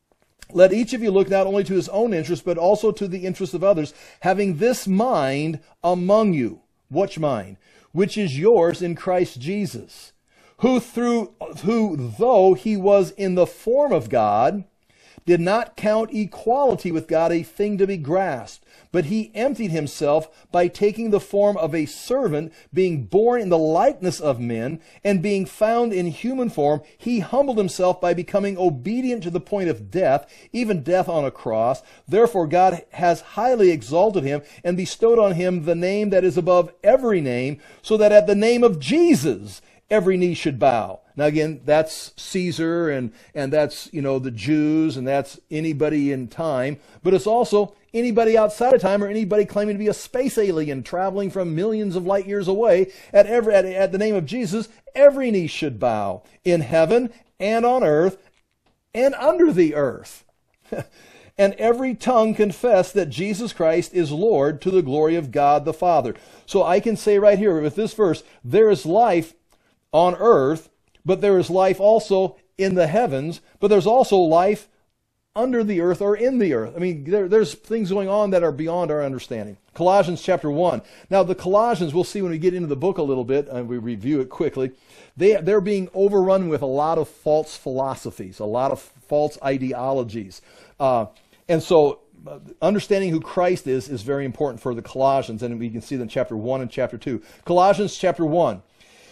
Let each of you look not only to his own interest, but also to the interest of others, having this mind among you. Which mind? Which is yours in Christ Jesus, who through, who though he was in the form of God, did not count equality with God a thing to be grasped, but he emptied himself by taking the form of a servant, being born in the likeness of men, and being found in human form, he humbled himself by becoming obedient to the point of death, even death on a cross. Therefore God has highly exalted him and bestowed on him the name that is above every name, so that at the name of Jesus every knee should bow. Now again, that's Caesar, and, and that's, you know, the Jews, and that's anybody in time, but it's also anybody outside of time, or anybody claiming to be a space alien traveling from millions of light years away. At, every, at, at the name of Jesus, every knee should bow, in heaven and on earth and under the earth. And every tongue confess that Jesus Christ is Lord, to the glory of God the Father. So I can say right here with this verse, there is life on earth, but there is life also in the heavens, but there's also life under the earth or in the earth. I mean, there, there's things going on that are beyond our understanding. Colossians chapter one. Now, the Colossians, we'll see when we get into the book a little bit, and we review it quickly, they, they're being overrun with a lot of false philosophies, a lot of false ideologies. Uh, and so, understanding who Christ is is very important for the Colossians, and we can see that in chapter one and chapter two. Colossians chapter one.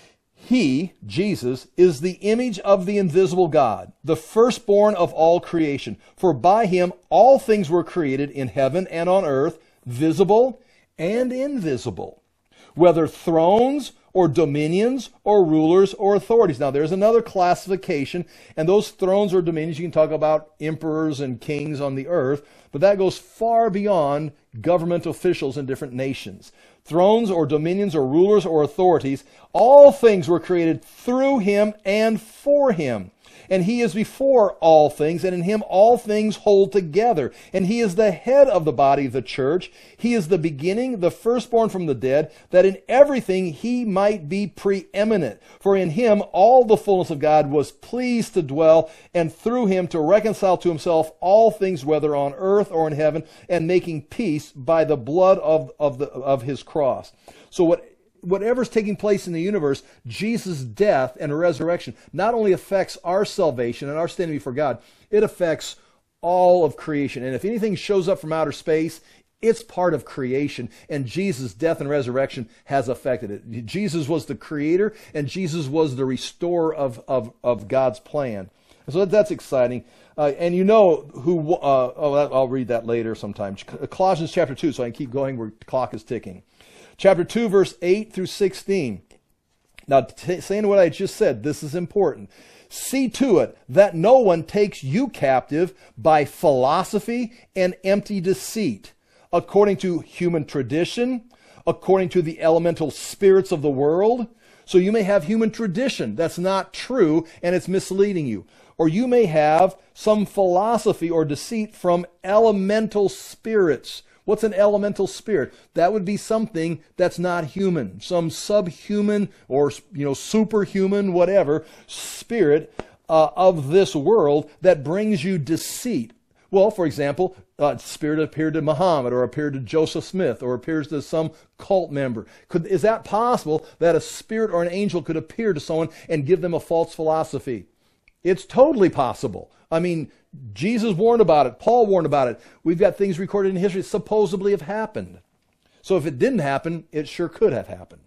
He, Jesus, is the image of the invisible God, the firstborn of all creation. For by him all things were created in heaven and on earth, visible and invisible, whether thrones or dominions or rulers or authorities. Now there's another classification, and those thrones or dominions, you can talk about emperors and kings on the earth, but that goes far beyond government officials in different nations. Thrones or dominions or rulers or authorities, all things were created through him and for him. And he is before all things, and in him all things hold together. And he is the head of the body of the church. He is the beginning, the firstborn from the dead, that in everything he might be preeminent. For in him all the fullness of God was pleased to dwell, and through him to reconcile to himself all things, whether on earth or in heaven, and making peace by the blood of, of, the, of his cross. So what Whatever's taking place in the universe, Jesus' death and resurrection not only affects our salvation and our standing before God, it affects all of creation. And if anything shows up from outer space, it's part of creation, and Jesus' death and resurrection has affected it. Jesus was the creator, and Jesus was the restorer of, of, of God's plan. And so that's exciting. Uh, and you know who, uh, oh, I'll read that later sometime. Colossians chapter two, so I can keep going where the clock is ticking. Chapter two, verse eight through sixteen. Now, t- saying what I just said, this is important. See to it that no one takes you captive by philosophy and empty deceit, according to human tradition, according to the elemental spirits of the world. So you may have human tradition that's not true and it's misleading you. Or you may have some philosophy or deceit from elemental spirits. What's an elemental spirit? That would be something that's not human, some subhuman or, you know, superhuman, whatever, spirit uh, of this world that brings you deceit. Well, for example, uh, spirit appeared to Muhammad or appeared to Joseph Smith or appears to some cult member. Could, is that possible that a spirit or an angel could appear to someone and give them a false philosophy? It's totally possible. I mean, Jesus warned about it. Paul warned about it. We've got things recorded in history that supposedly have happened. So if it didn't happen, it sure could have happened.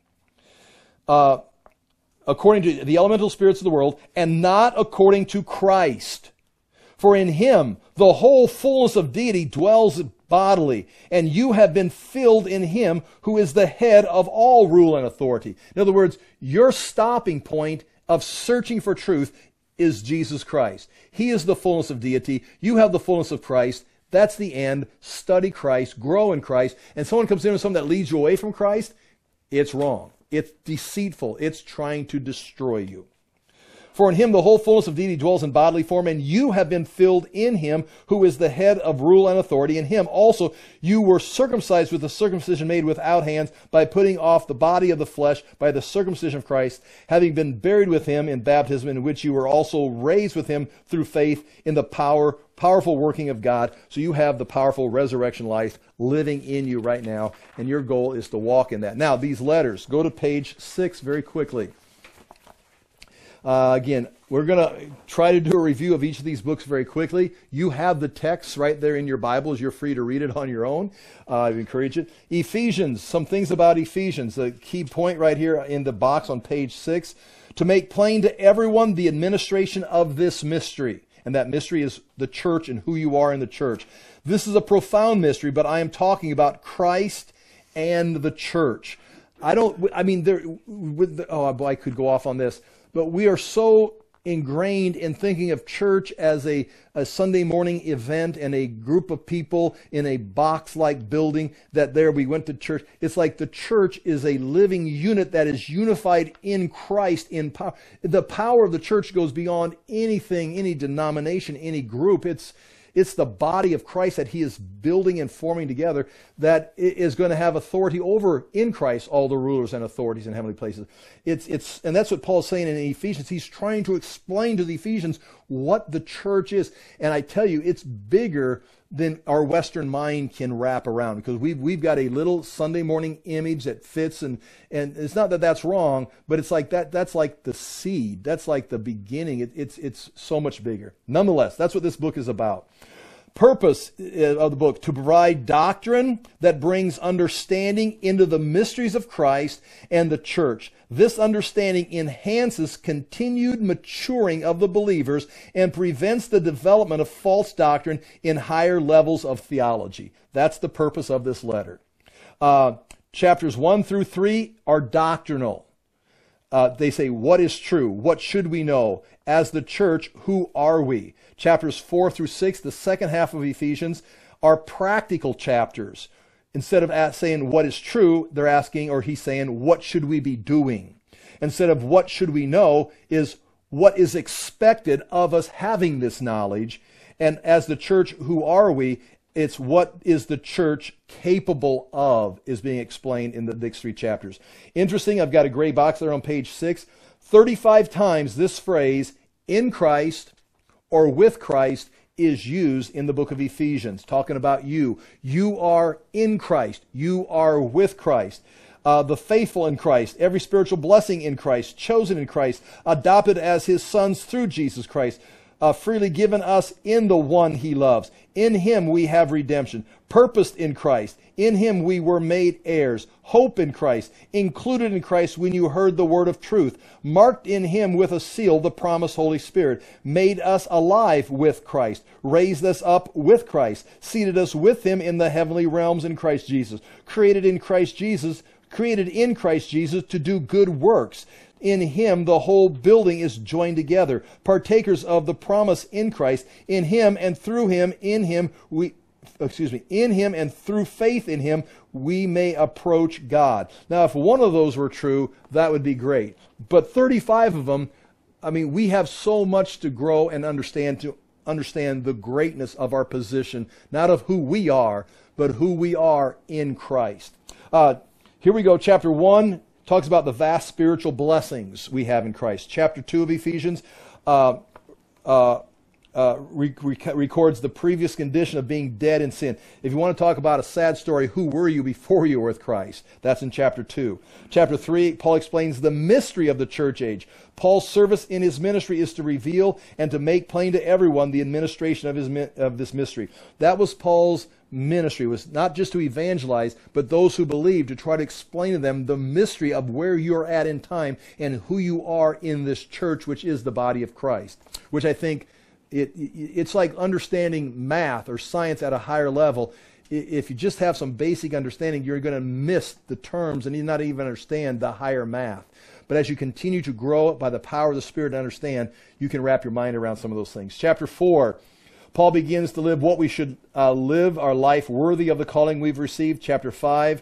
Uh, according to the elemental spirits of the world, and not according to Christ. For in him the whole fullness of deity dwells bodily, and you have been filled in him who is the head of all rule and authority. In other words, your stopping point of searching for truth is Jesus Christ. He is the fullness of deity. You have the fullness of Christ. That's the end. Study Christ. Grow in Christ. And someone comes in with something that leads you away from Christ, it's wrong. It's deceitful. It's trying to destroy you. For in him the whole fullness of deity dwells in bodily form, and you have been filled in him who is the head of rule and authority. In him also you were circumcised with the circumcision made without hands, by putting off the body of the flesh by the circumcision of Christ, having been buried with him in baptism, in which you were also raised with him through faith in the power, powerful working of God. So you have the powerful resurrection life living in you right now, and your goal is to walk in that. Now, these letters, go to page six very quickly. Uh, again, we're going to try to do a review of each of these books very quickly. You have the text right there in your Bibles. You're free to read it on your own. Uh, I encourage it. Ephesians, some things about Ephesians. The key point right here in the box on page six, to make plain to everyone the administration of this mystery. And that mystery is the church and who you are in the church. This is a profound mystery, but I am talking about Christ and the church. I don't, I mean, there, with the, oh boy, I could go off on this. But we are so ingrained in thinking of church as a, a Sunday morning event and a group of people in a box-like building that there we went to church. It's like the church is a living unit that is unified in Christ in power. The power of the church goes beyond anything, any denomination, any group. It's It's the body of Christ that he is building and forming together that is going to have authority over, in Christ, all the rulers and authorities in heavenly places. It's, it's, and that's what Paul's saying in Ephesians. He's trying to explain to the Ephesians what the church is. And I tell you, it's bigger than our Western mind can wrap around, because we've, we've got a little Sunday morning image that fits, and, and it's not that that's wrong, but it's like that, that's like the seed. That's like the beginning. It, it's, it's so much bigger. Nonetheless, that's what this book is about. Purpose of the book, to provide doctrine that brings understanding into the mysteries of Christ and the church. This understanding enhances continued maturing of the believers and prevents the development of false doctrine in higher levels of theology. That's the purpose of this letter. Uh, chapters one through three are doctrinal. Uh, they say, what is true? What should we know? As the church, who are we? Chapters four through six, the second half of Ephesians, are practical chapters. Instead of saying what is true, they're asking, or he's saying, what should we be doing? Instead of what should we know, is what is expected of us having this knowledge. And as the church, who are we? It's what is the church capable of is being explained in the next three chapters. Interesting, I've got a gray box there on page six. thirty-five times this phrase, in Christ or with Christ, is used in the book of Ephesians, talking about you. You are in Christ. You are with Christ. Uh, the faithful in Christ, every spiritual blessing in Christ, chosen in Christ, adopted as his sons through Jesus Christ, uh, freely given us in the one he loves. In him we have redemption, purposed in Christ. In him we were made heirs, hope in Christ, included in Christ when you heard the word of truth, marked in him with a seal, the promised Holy Spirit, made us alive with Christ, raised us up with Christ, seated us with him in the heavenly realms in Christ Jesus, created in Christ Jesus, created in Christ Jesus to do good works. In him the whole building is joined together, partakers of the promise in Christ. In him and through him, in him we, excuse me, in him and through faith in him, we may approach God. Now, if one of those were true, that would be great. But thirty-five of them, I mean, we have so much to grow and understand to understand the greatness of our position, not of who we are, but who we are in Christ. Uh, here we go, chapter one. Talks about the vast spiritual blessings we have in Christ. Chapter two of Ephesians uh, uh, uh, rec- rec- records the previous condition of being dead in sin. If you want to talk about a sad story, who were you before you were with Christ? That's in chapter two. Chapter three, Paul explains the mystery of the church age. Paul's service in his ministry is to reveal and to make plain to everyone the administration of, his, of this mystery. That was Paul's ministry, was not just to evangelize, but those who believe, to try to explain to them the mystery of where you're at in time and who you are in this church, which is the body of Christ. Which I think it it's like understanding math or science at a higher level. If you just have some basic understanding, you're going to miss the terms and you not even understand the higher math. But as you continue to grow by the power of the Spirit and understand, you can wrap your mind around some of those things. Chapter four. Paul begins to live what we should uh, live, our life worthy of the calling we've received. Chapter five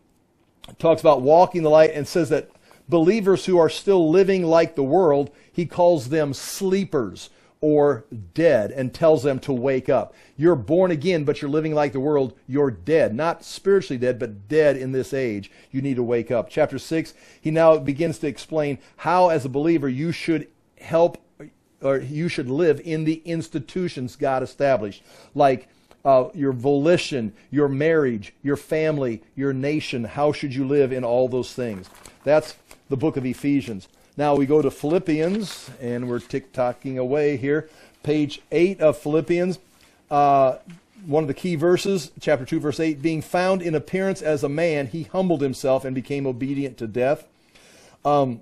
talks about walking the light and says that believers who are still living like the world, he calls them sleepers or dead and tells them to wake up. You're born again, but you're living like the world. You're dead. Not spiritually dead, but dead in this age. You need to wake up. Chapter six, he now begins to explain how, as a believer, you should help or you should live in the institutions God established, like uh, your volition, your marriage, your family, your nation. How should you live in all those things? That's the book of Ephesians. Now we go to Philippians, and we're tick-tocking away here. Page eight of Philippians, uh, one of the key verses, chapter two, verse eight, being found in appearance as a man, he humbled himself and became obedient to death. Um,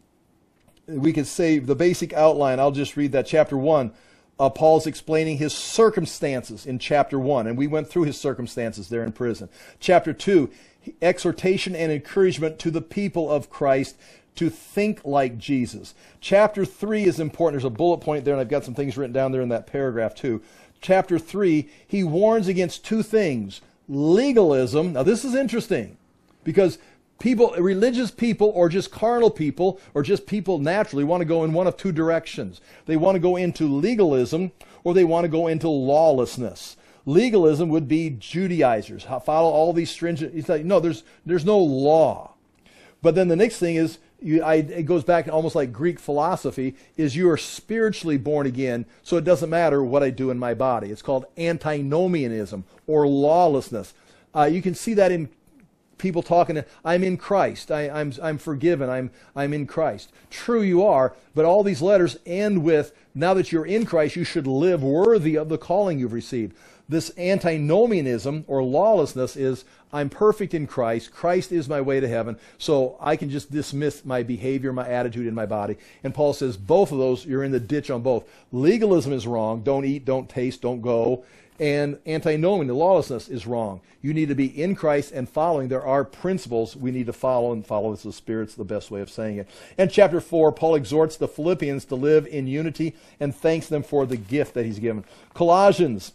We could say the basic outline. I'll just read that. Chapter one, uh, Paul's explaining his circumstances in chapter one, and we went through his circumstances there in prison. Chapter two, exhortation and encouragement to the people of Christ to think like Jesus. Chapter three is important. There's a bullet point there, and I've got some things written down there in that paragraph too. Chapter three, he warns against two things. Legalism. Now this is interesting because people, religious people, or just carnal people, or just people naturally want to go in one of two directions. They want to go into legalism, or they want to go into lawlessness. Legalism would be Judaizers, follow all these stringent. It's like, no, there's there's no law. But then the next thing is, you, I, it goes back almost like Greek philosophy, is you are spiritually born again, so it doesn't matter what I do in my body. It's called antinomianism or lawlessness. Uh, you can see that in people talking, I'm in Christ, I, I'm, I'm forgiven, I'm, I'm in Christ. True you are, but all these letters end with, now that you're in Christ, you should live worthy of the calling you've received. This antinomianism or lawlessness is, I'm perfect in Christ. Christ is my way to heaven. So I can just dismiss my behavior, my attitude, and my body. And Paul says both of those, you're in the ditch on both. Legalism is wrong. Don't eat, don't taste, don't go. And antinomian, the lawlessness, is wrong. You need to be in Christ and following. There are principles we need to follow, and follow as the Spirit's the best way of saying it. And chapter four, Paul exhorts the Philippians to live in unity and thanks them for the gift that he's given. Colossians,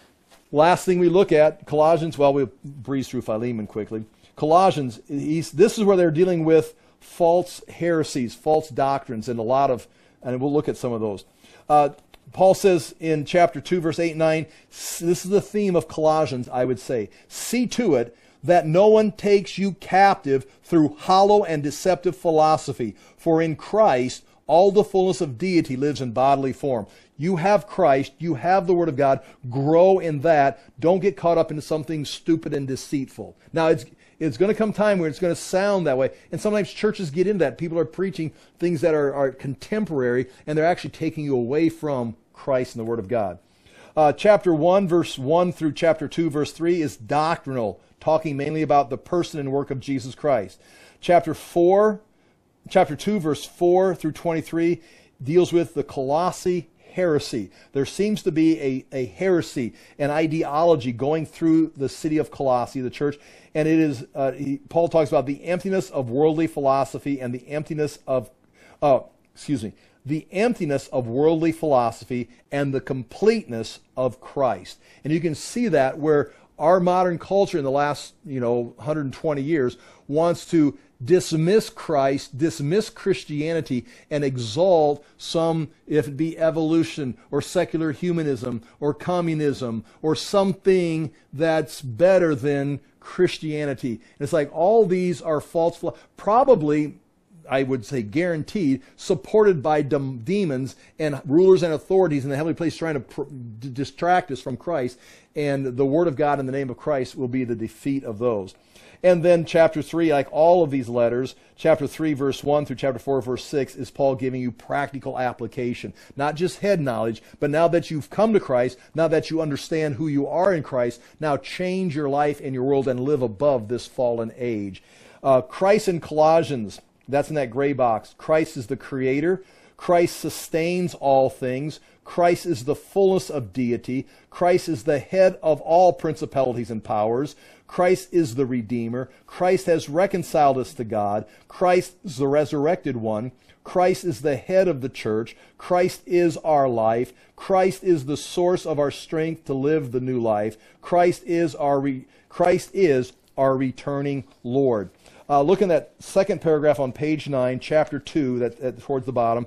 last thing we look at, Colossians, well, we'll breeze through Philemon quickly. Colossians, he's, this is where they're dealing with false heresies, false doctrines, and a lot of, and we'll look at some of those. Uh, Paul says in chapter two, verse eight and nine, this is the theme of Colossians, I would say. See to it that no one takes you captive through hollow and deceptive philosophy. For in Christ, all the fullness of deity lives in bodily form. You have Christ. You have the Word of God. Grow in that. Don't get caught up into something stupid and deceitful. Now, it's It's going to come time where it's going to sound that way. And sometimes churches get into that. People are preaching things that are, are contemporary, and they're actually taking you away from Christ and the Word of God. Uh, chapter one, verse one through chapter two, verse three is doctrinal, talking mainly about the person and work of Jesus Christ. Chapter four, chapter two, verse four through twenty-three deals with the Colossae heresy. There seems to be a, a heresy, an ideology going through the city of Colossae, the church, and it is, uh, he, Paul talks about the emptiness of worldly philosophy and the emptiness of, uh, excuse me, the emptiness of worldly philosophy and the completeness of Christ. And you can see that where our modern culture in the last, you know, one hundred twenty years wants to dismiss Christ, dismiss Christianity, and exalt some, if it be evolution or secular humanism or communism or something that's better than Christianity. And it's like all these are false, probably, I would say guaranteed, supported by dem- demons and rulers and authorities in the heavenly place trying to pr- distract us from Christ. And the Word of God in the name of Christ will be the defeat of those. And then chapter three, like all of these letters, chapter three, verse one through chapter four, verse six, is Paul giving you practical application. Not just head knowledge, but now that you've come to Christ, now that you understand who you are in Christ, now change your life and your world and live above this fallen age. Uh, Christ in Colossians, that's in that gray box. Christ is the creator. Christ sustains all things. Christ is the fullness of deity. Christ is the head of all principalities and powers. Christ is the Redeemer. Christ has reconciled us to God. Christ is the resurrected one. Christ is the head of the church. Christ is our life. Christ is the source of our strength to live the new life. Christ is our re- Christ is our returning Lord. Uh, look in that second paragraph on page nine, chapter two, that, that towards the bottom.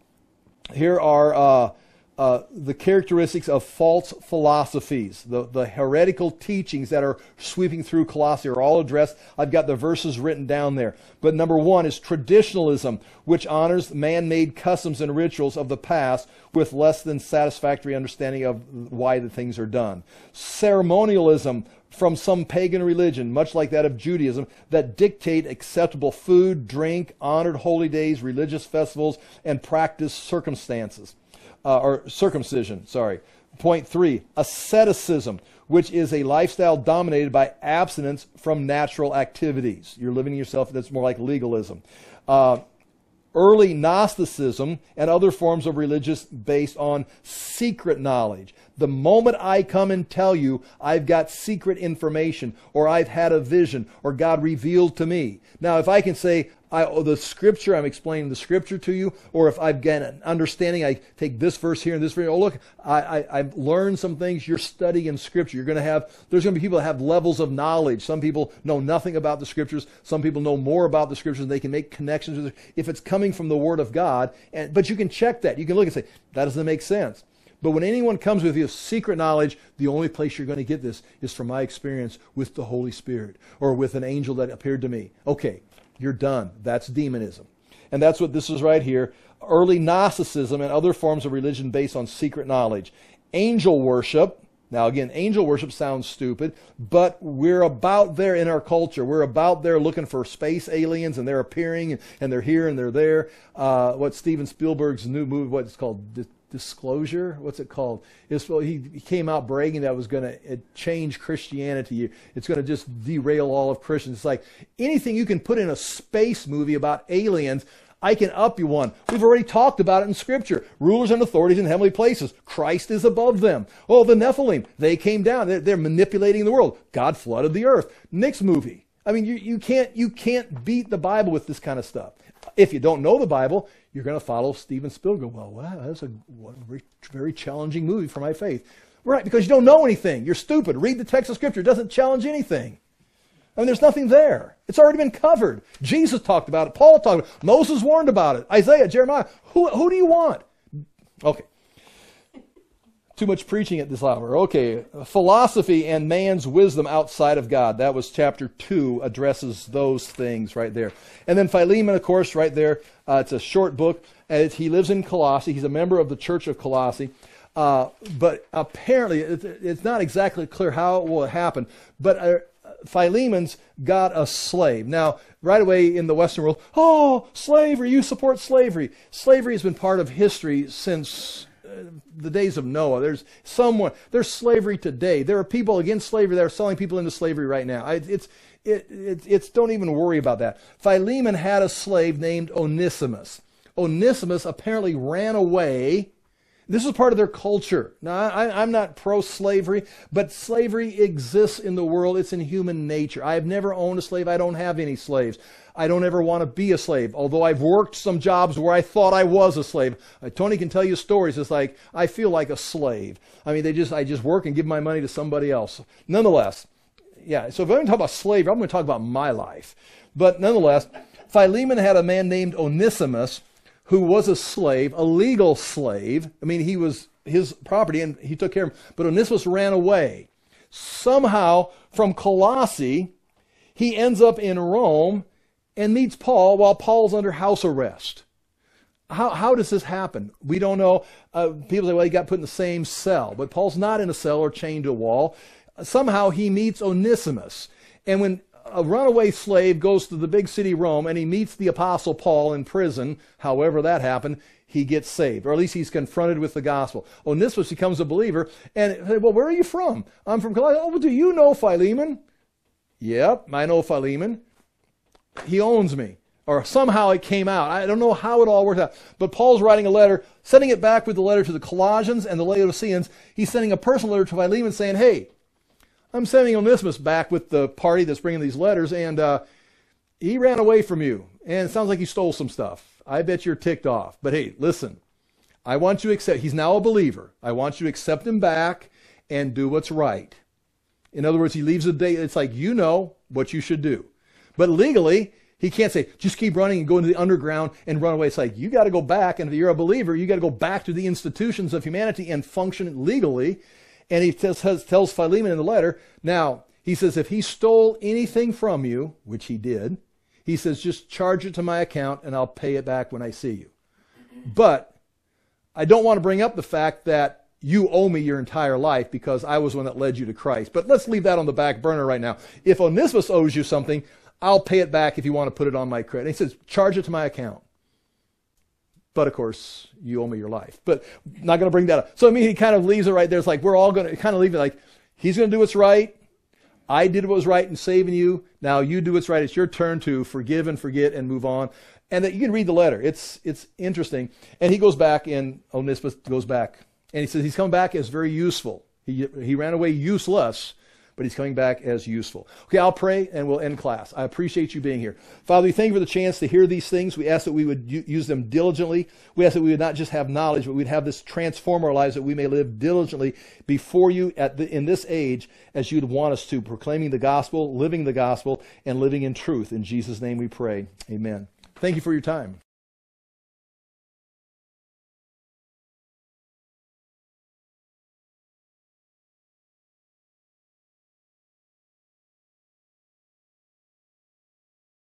Here are uh, uh, the characteristics of false philosophies. The, the heretical teachings that are sweeping through Colossae are all addressed. I've got the verses written down there. But number one is traditionalism, which honors man-made customs and rituals of the past with less than satisfactory understanding of why the things are done. Ceremonialism from some pagan religion, much like that of Judaism, that dictate acceptable food, drink, honored holy days, religious festivals, and practice circumstances, uh, or circumcision, sorry. Point three, asceticism, which is a lifestyle dominated by abstinence from natural activities. You're living yourself, that's more like legalism. Uh, Early Gnosticism and other forms of religious based on secret knowledge. The moment I come and tell you I've got secret information, or I've had a vision, or God revealed to me. Now, if I can say, I, oh, the scripture, I'm explaining the scripture to you, or if I've got an understanding, I take this verse here and this verse, oh look, I, I, I've learned some things, you're studying scripture. You're going to have, there's going to be people that have levels of knowledge. Some people know nothing about the scriptures. Some people know more about the scriptures, and they can make connections with it. If it's coming from the Word of God, and, but you can check that. You can look and say, that doesn't make sense. But when anyone comes with you secret knowledge, the only place you're going to get this is from my experience with the Holy Spirit or with an angel that appeared to me. Okay, you're done. That's demonism. And that's what this is right here. Early Gnosticism and other forms of religion based on secret knowledge. Angel worship. Now again, angel worship sounds stupid, but we're about there in our culture. We're about there looking for space aliens, and they're appearing, and they're here and they're there. Uh, what Steven Spielberg's new movie, what it's called, disclosure. What's it called? It's, well, he, he came out bragging that it was going to change Christianity. It's going to just derail all of Christians. It's like anything you can put in a space movie about aliens, I can up you one. We've already talked about it in Scripture. Rulers and authorities in heavenly places. Christ is above them. Oh, the Nephilim, they came down. They're, they're manipulating the world. God flooded the earth. Next movie. I mean, you, you can't you can't beat the Bible with this kind of stuff. If you don't know the Bible, you're going to follow Steven Spielberg. Well, wow, that's a very, very challenging movie for my faith. Right, because you don't know anything. You're stupid. Read the text of Scripture. It doesn't challenge anything. I mean, there's nothing there. It's already been covered. Jesus talked about it. Paul talked about it. Moses warned about it. Isaiah, Jeremiah. Who, who do you want? Okay. Too much preaching at this hour. Okay. Philosophy and man's wisdom outside of God. That was chapter two, addresses those things right there. And then Philemon, of course, right there. Uh, it's a short book. And it's, he lives in Colossae. He's a member of the Church of Colossae. Uh, but apparently, it, it's not exactly clear how it will happen. But uh, Philemon's got a slave. Now, right away in the Western world, oh, slavery, you support slavery. Slavery has been part of history since uh, the days of Noah. There's someone, there's slavery today. There are people against slavery that are selling people into slavery right now. I, it's, it, it, it's, don't even worry about that. Philemon had a slave named Onesimus. Onesimus apparently ran away. This is part of their culture. Now, I, I'm not pro-slavery, but slavery exists in the world. It's in human nature. I have never owned a slave. I don't have any slaves. I don't ever want to be a slave, although I've worked some jobs where I thought I was a slave. Uh, Tony can tell you stories. It's like, I feel like a slave. I mean, they just I just work and give my money to somebody else. Nonetheless, yeah, so if I'm going to talk about slavery, I'm going to talk about my life. But nonetheless, Philemon had a man named Onesimus, who was a slave, a legal slave. I mean, he was his property and he took care of him. But Onesimus ran away. Somehow, from Colossae, he ends up in Rome and meets Paul while Paul's under house arrest. How, how does this happen? We don't know. Uh, people say, well, he got put in the same cell. But Paul's not in a cell or chained to a wall. Somehow he meets Onesimus. And when a runaway slave goes to the big city Rome and he meets the Apostle Paul in prison, however that happened, he gets saved, or at least he's confronted with the gospel. Onesimus becomes a believer, and well, where are you from? I'm from Colossae. Oh, well, do you know Philemon? Yep, I know Philemon. He owns me. Or somehow it came out. I don't know how it all worked out. But Paul's writing a letter, sending it back with the letter to the Colossians and the Laodiceans. He's sending a personal letter to Philemon saying, hey, I'm sending Onesimus back with the party that's bringing these letters, and uh, he ran away from you. And it sounds like he stole some stuff. I bet you're ticked off. But hey, listen, I want you to accept, he's now a believer. I want you to accept him back and do what's right. In other words, he leaves a day, it's like, you know what you should do. But legally, he can't say, just keep running and go into the underground and run away. It's like, you got to go back, and if you're a believer, you got to go back to the institutions of humanity and function legally. And he tells, tells Philemon in the letter, now, he says, if he stole anything from you, which he did, he says, just charge it to my account and I'll pay it back when I see you. But I don't want to bring up the fact that you owe me your entire life because I was the one that led you to Christ. But let's leave that on the back burner right now. If Onesimus owes you something, I'll pay it back if you want to put it on my credit. And he says, charge it to my account. But of course, you owe me your life. But not going to bring that up. So I mean, he kind of leaves it right there. It's like we're all going to kind of leave it like he's going to do what's right. I did what was right in saving you. Now you do what's right. It's your turn to forgive and forget and move on. And that you can read the letter. It's it's interesting. And he goes back, and Onesimus goes back, and he says he's coming back as very useful. He he ran away useless, but he's coming back as useful. Okay, I'll pray and we'll end class. I appreciate you being here. Father, we thank you for the chance to hear these things. We ask that we would use them diligently. We ask that we would not just have knowledge, but we'd have this transform our lives, that we may live diligently before you at the, in this age as you'd want us to, proclaiming the gospel, living the gospel, and living in truth. In Jesus' name we pray. Amen. Thank you for your time.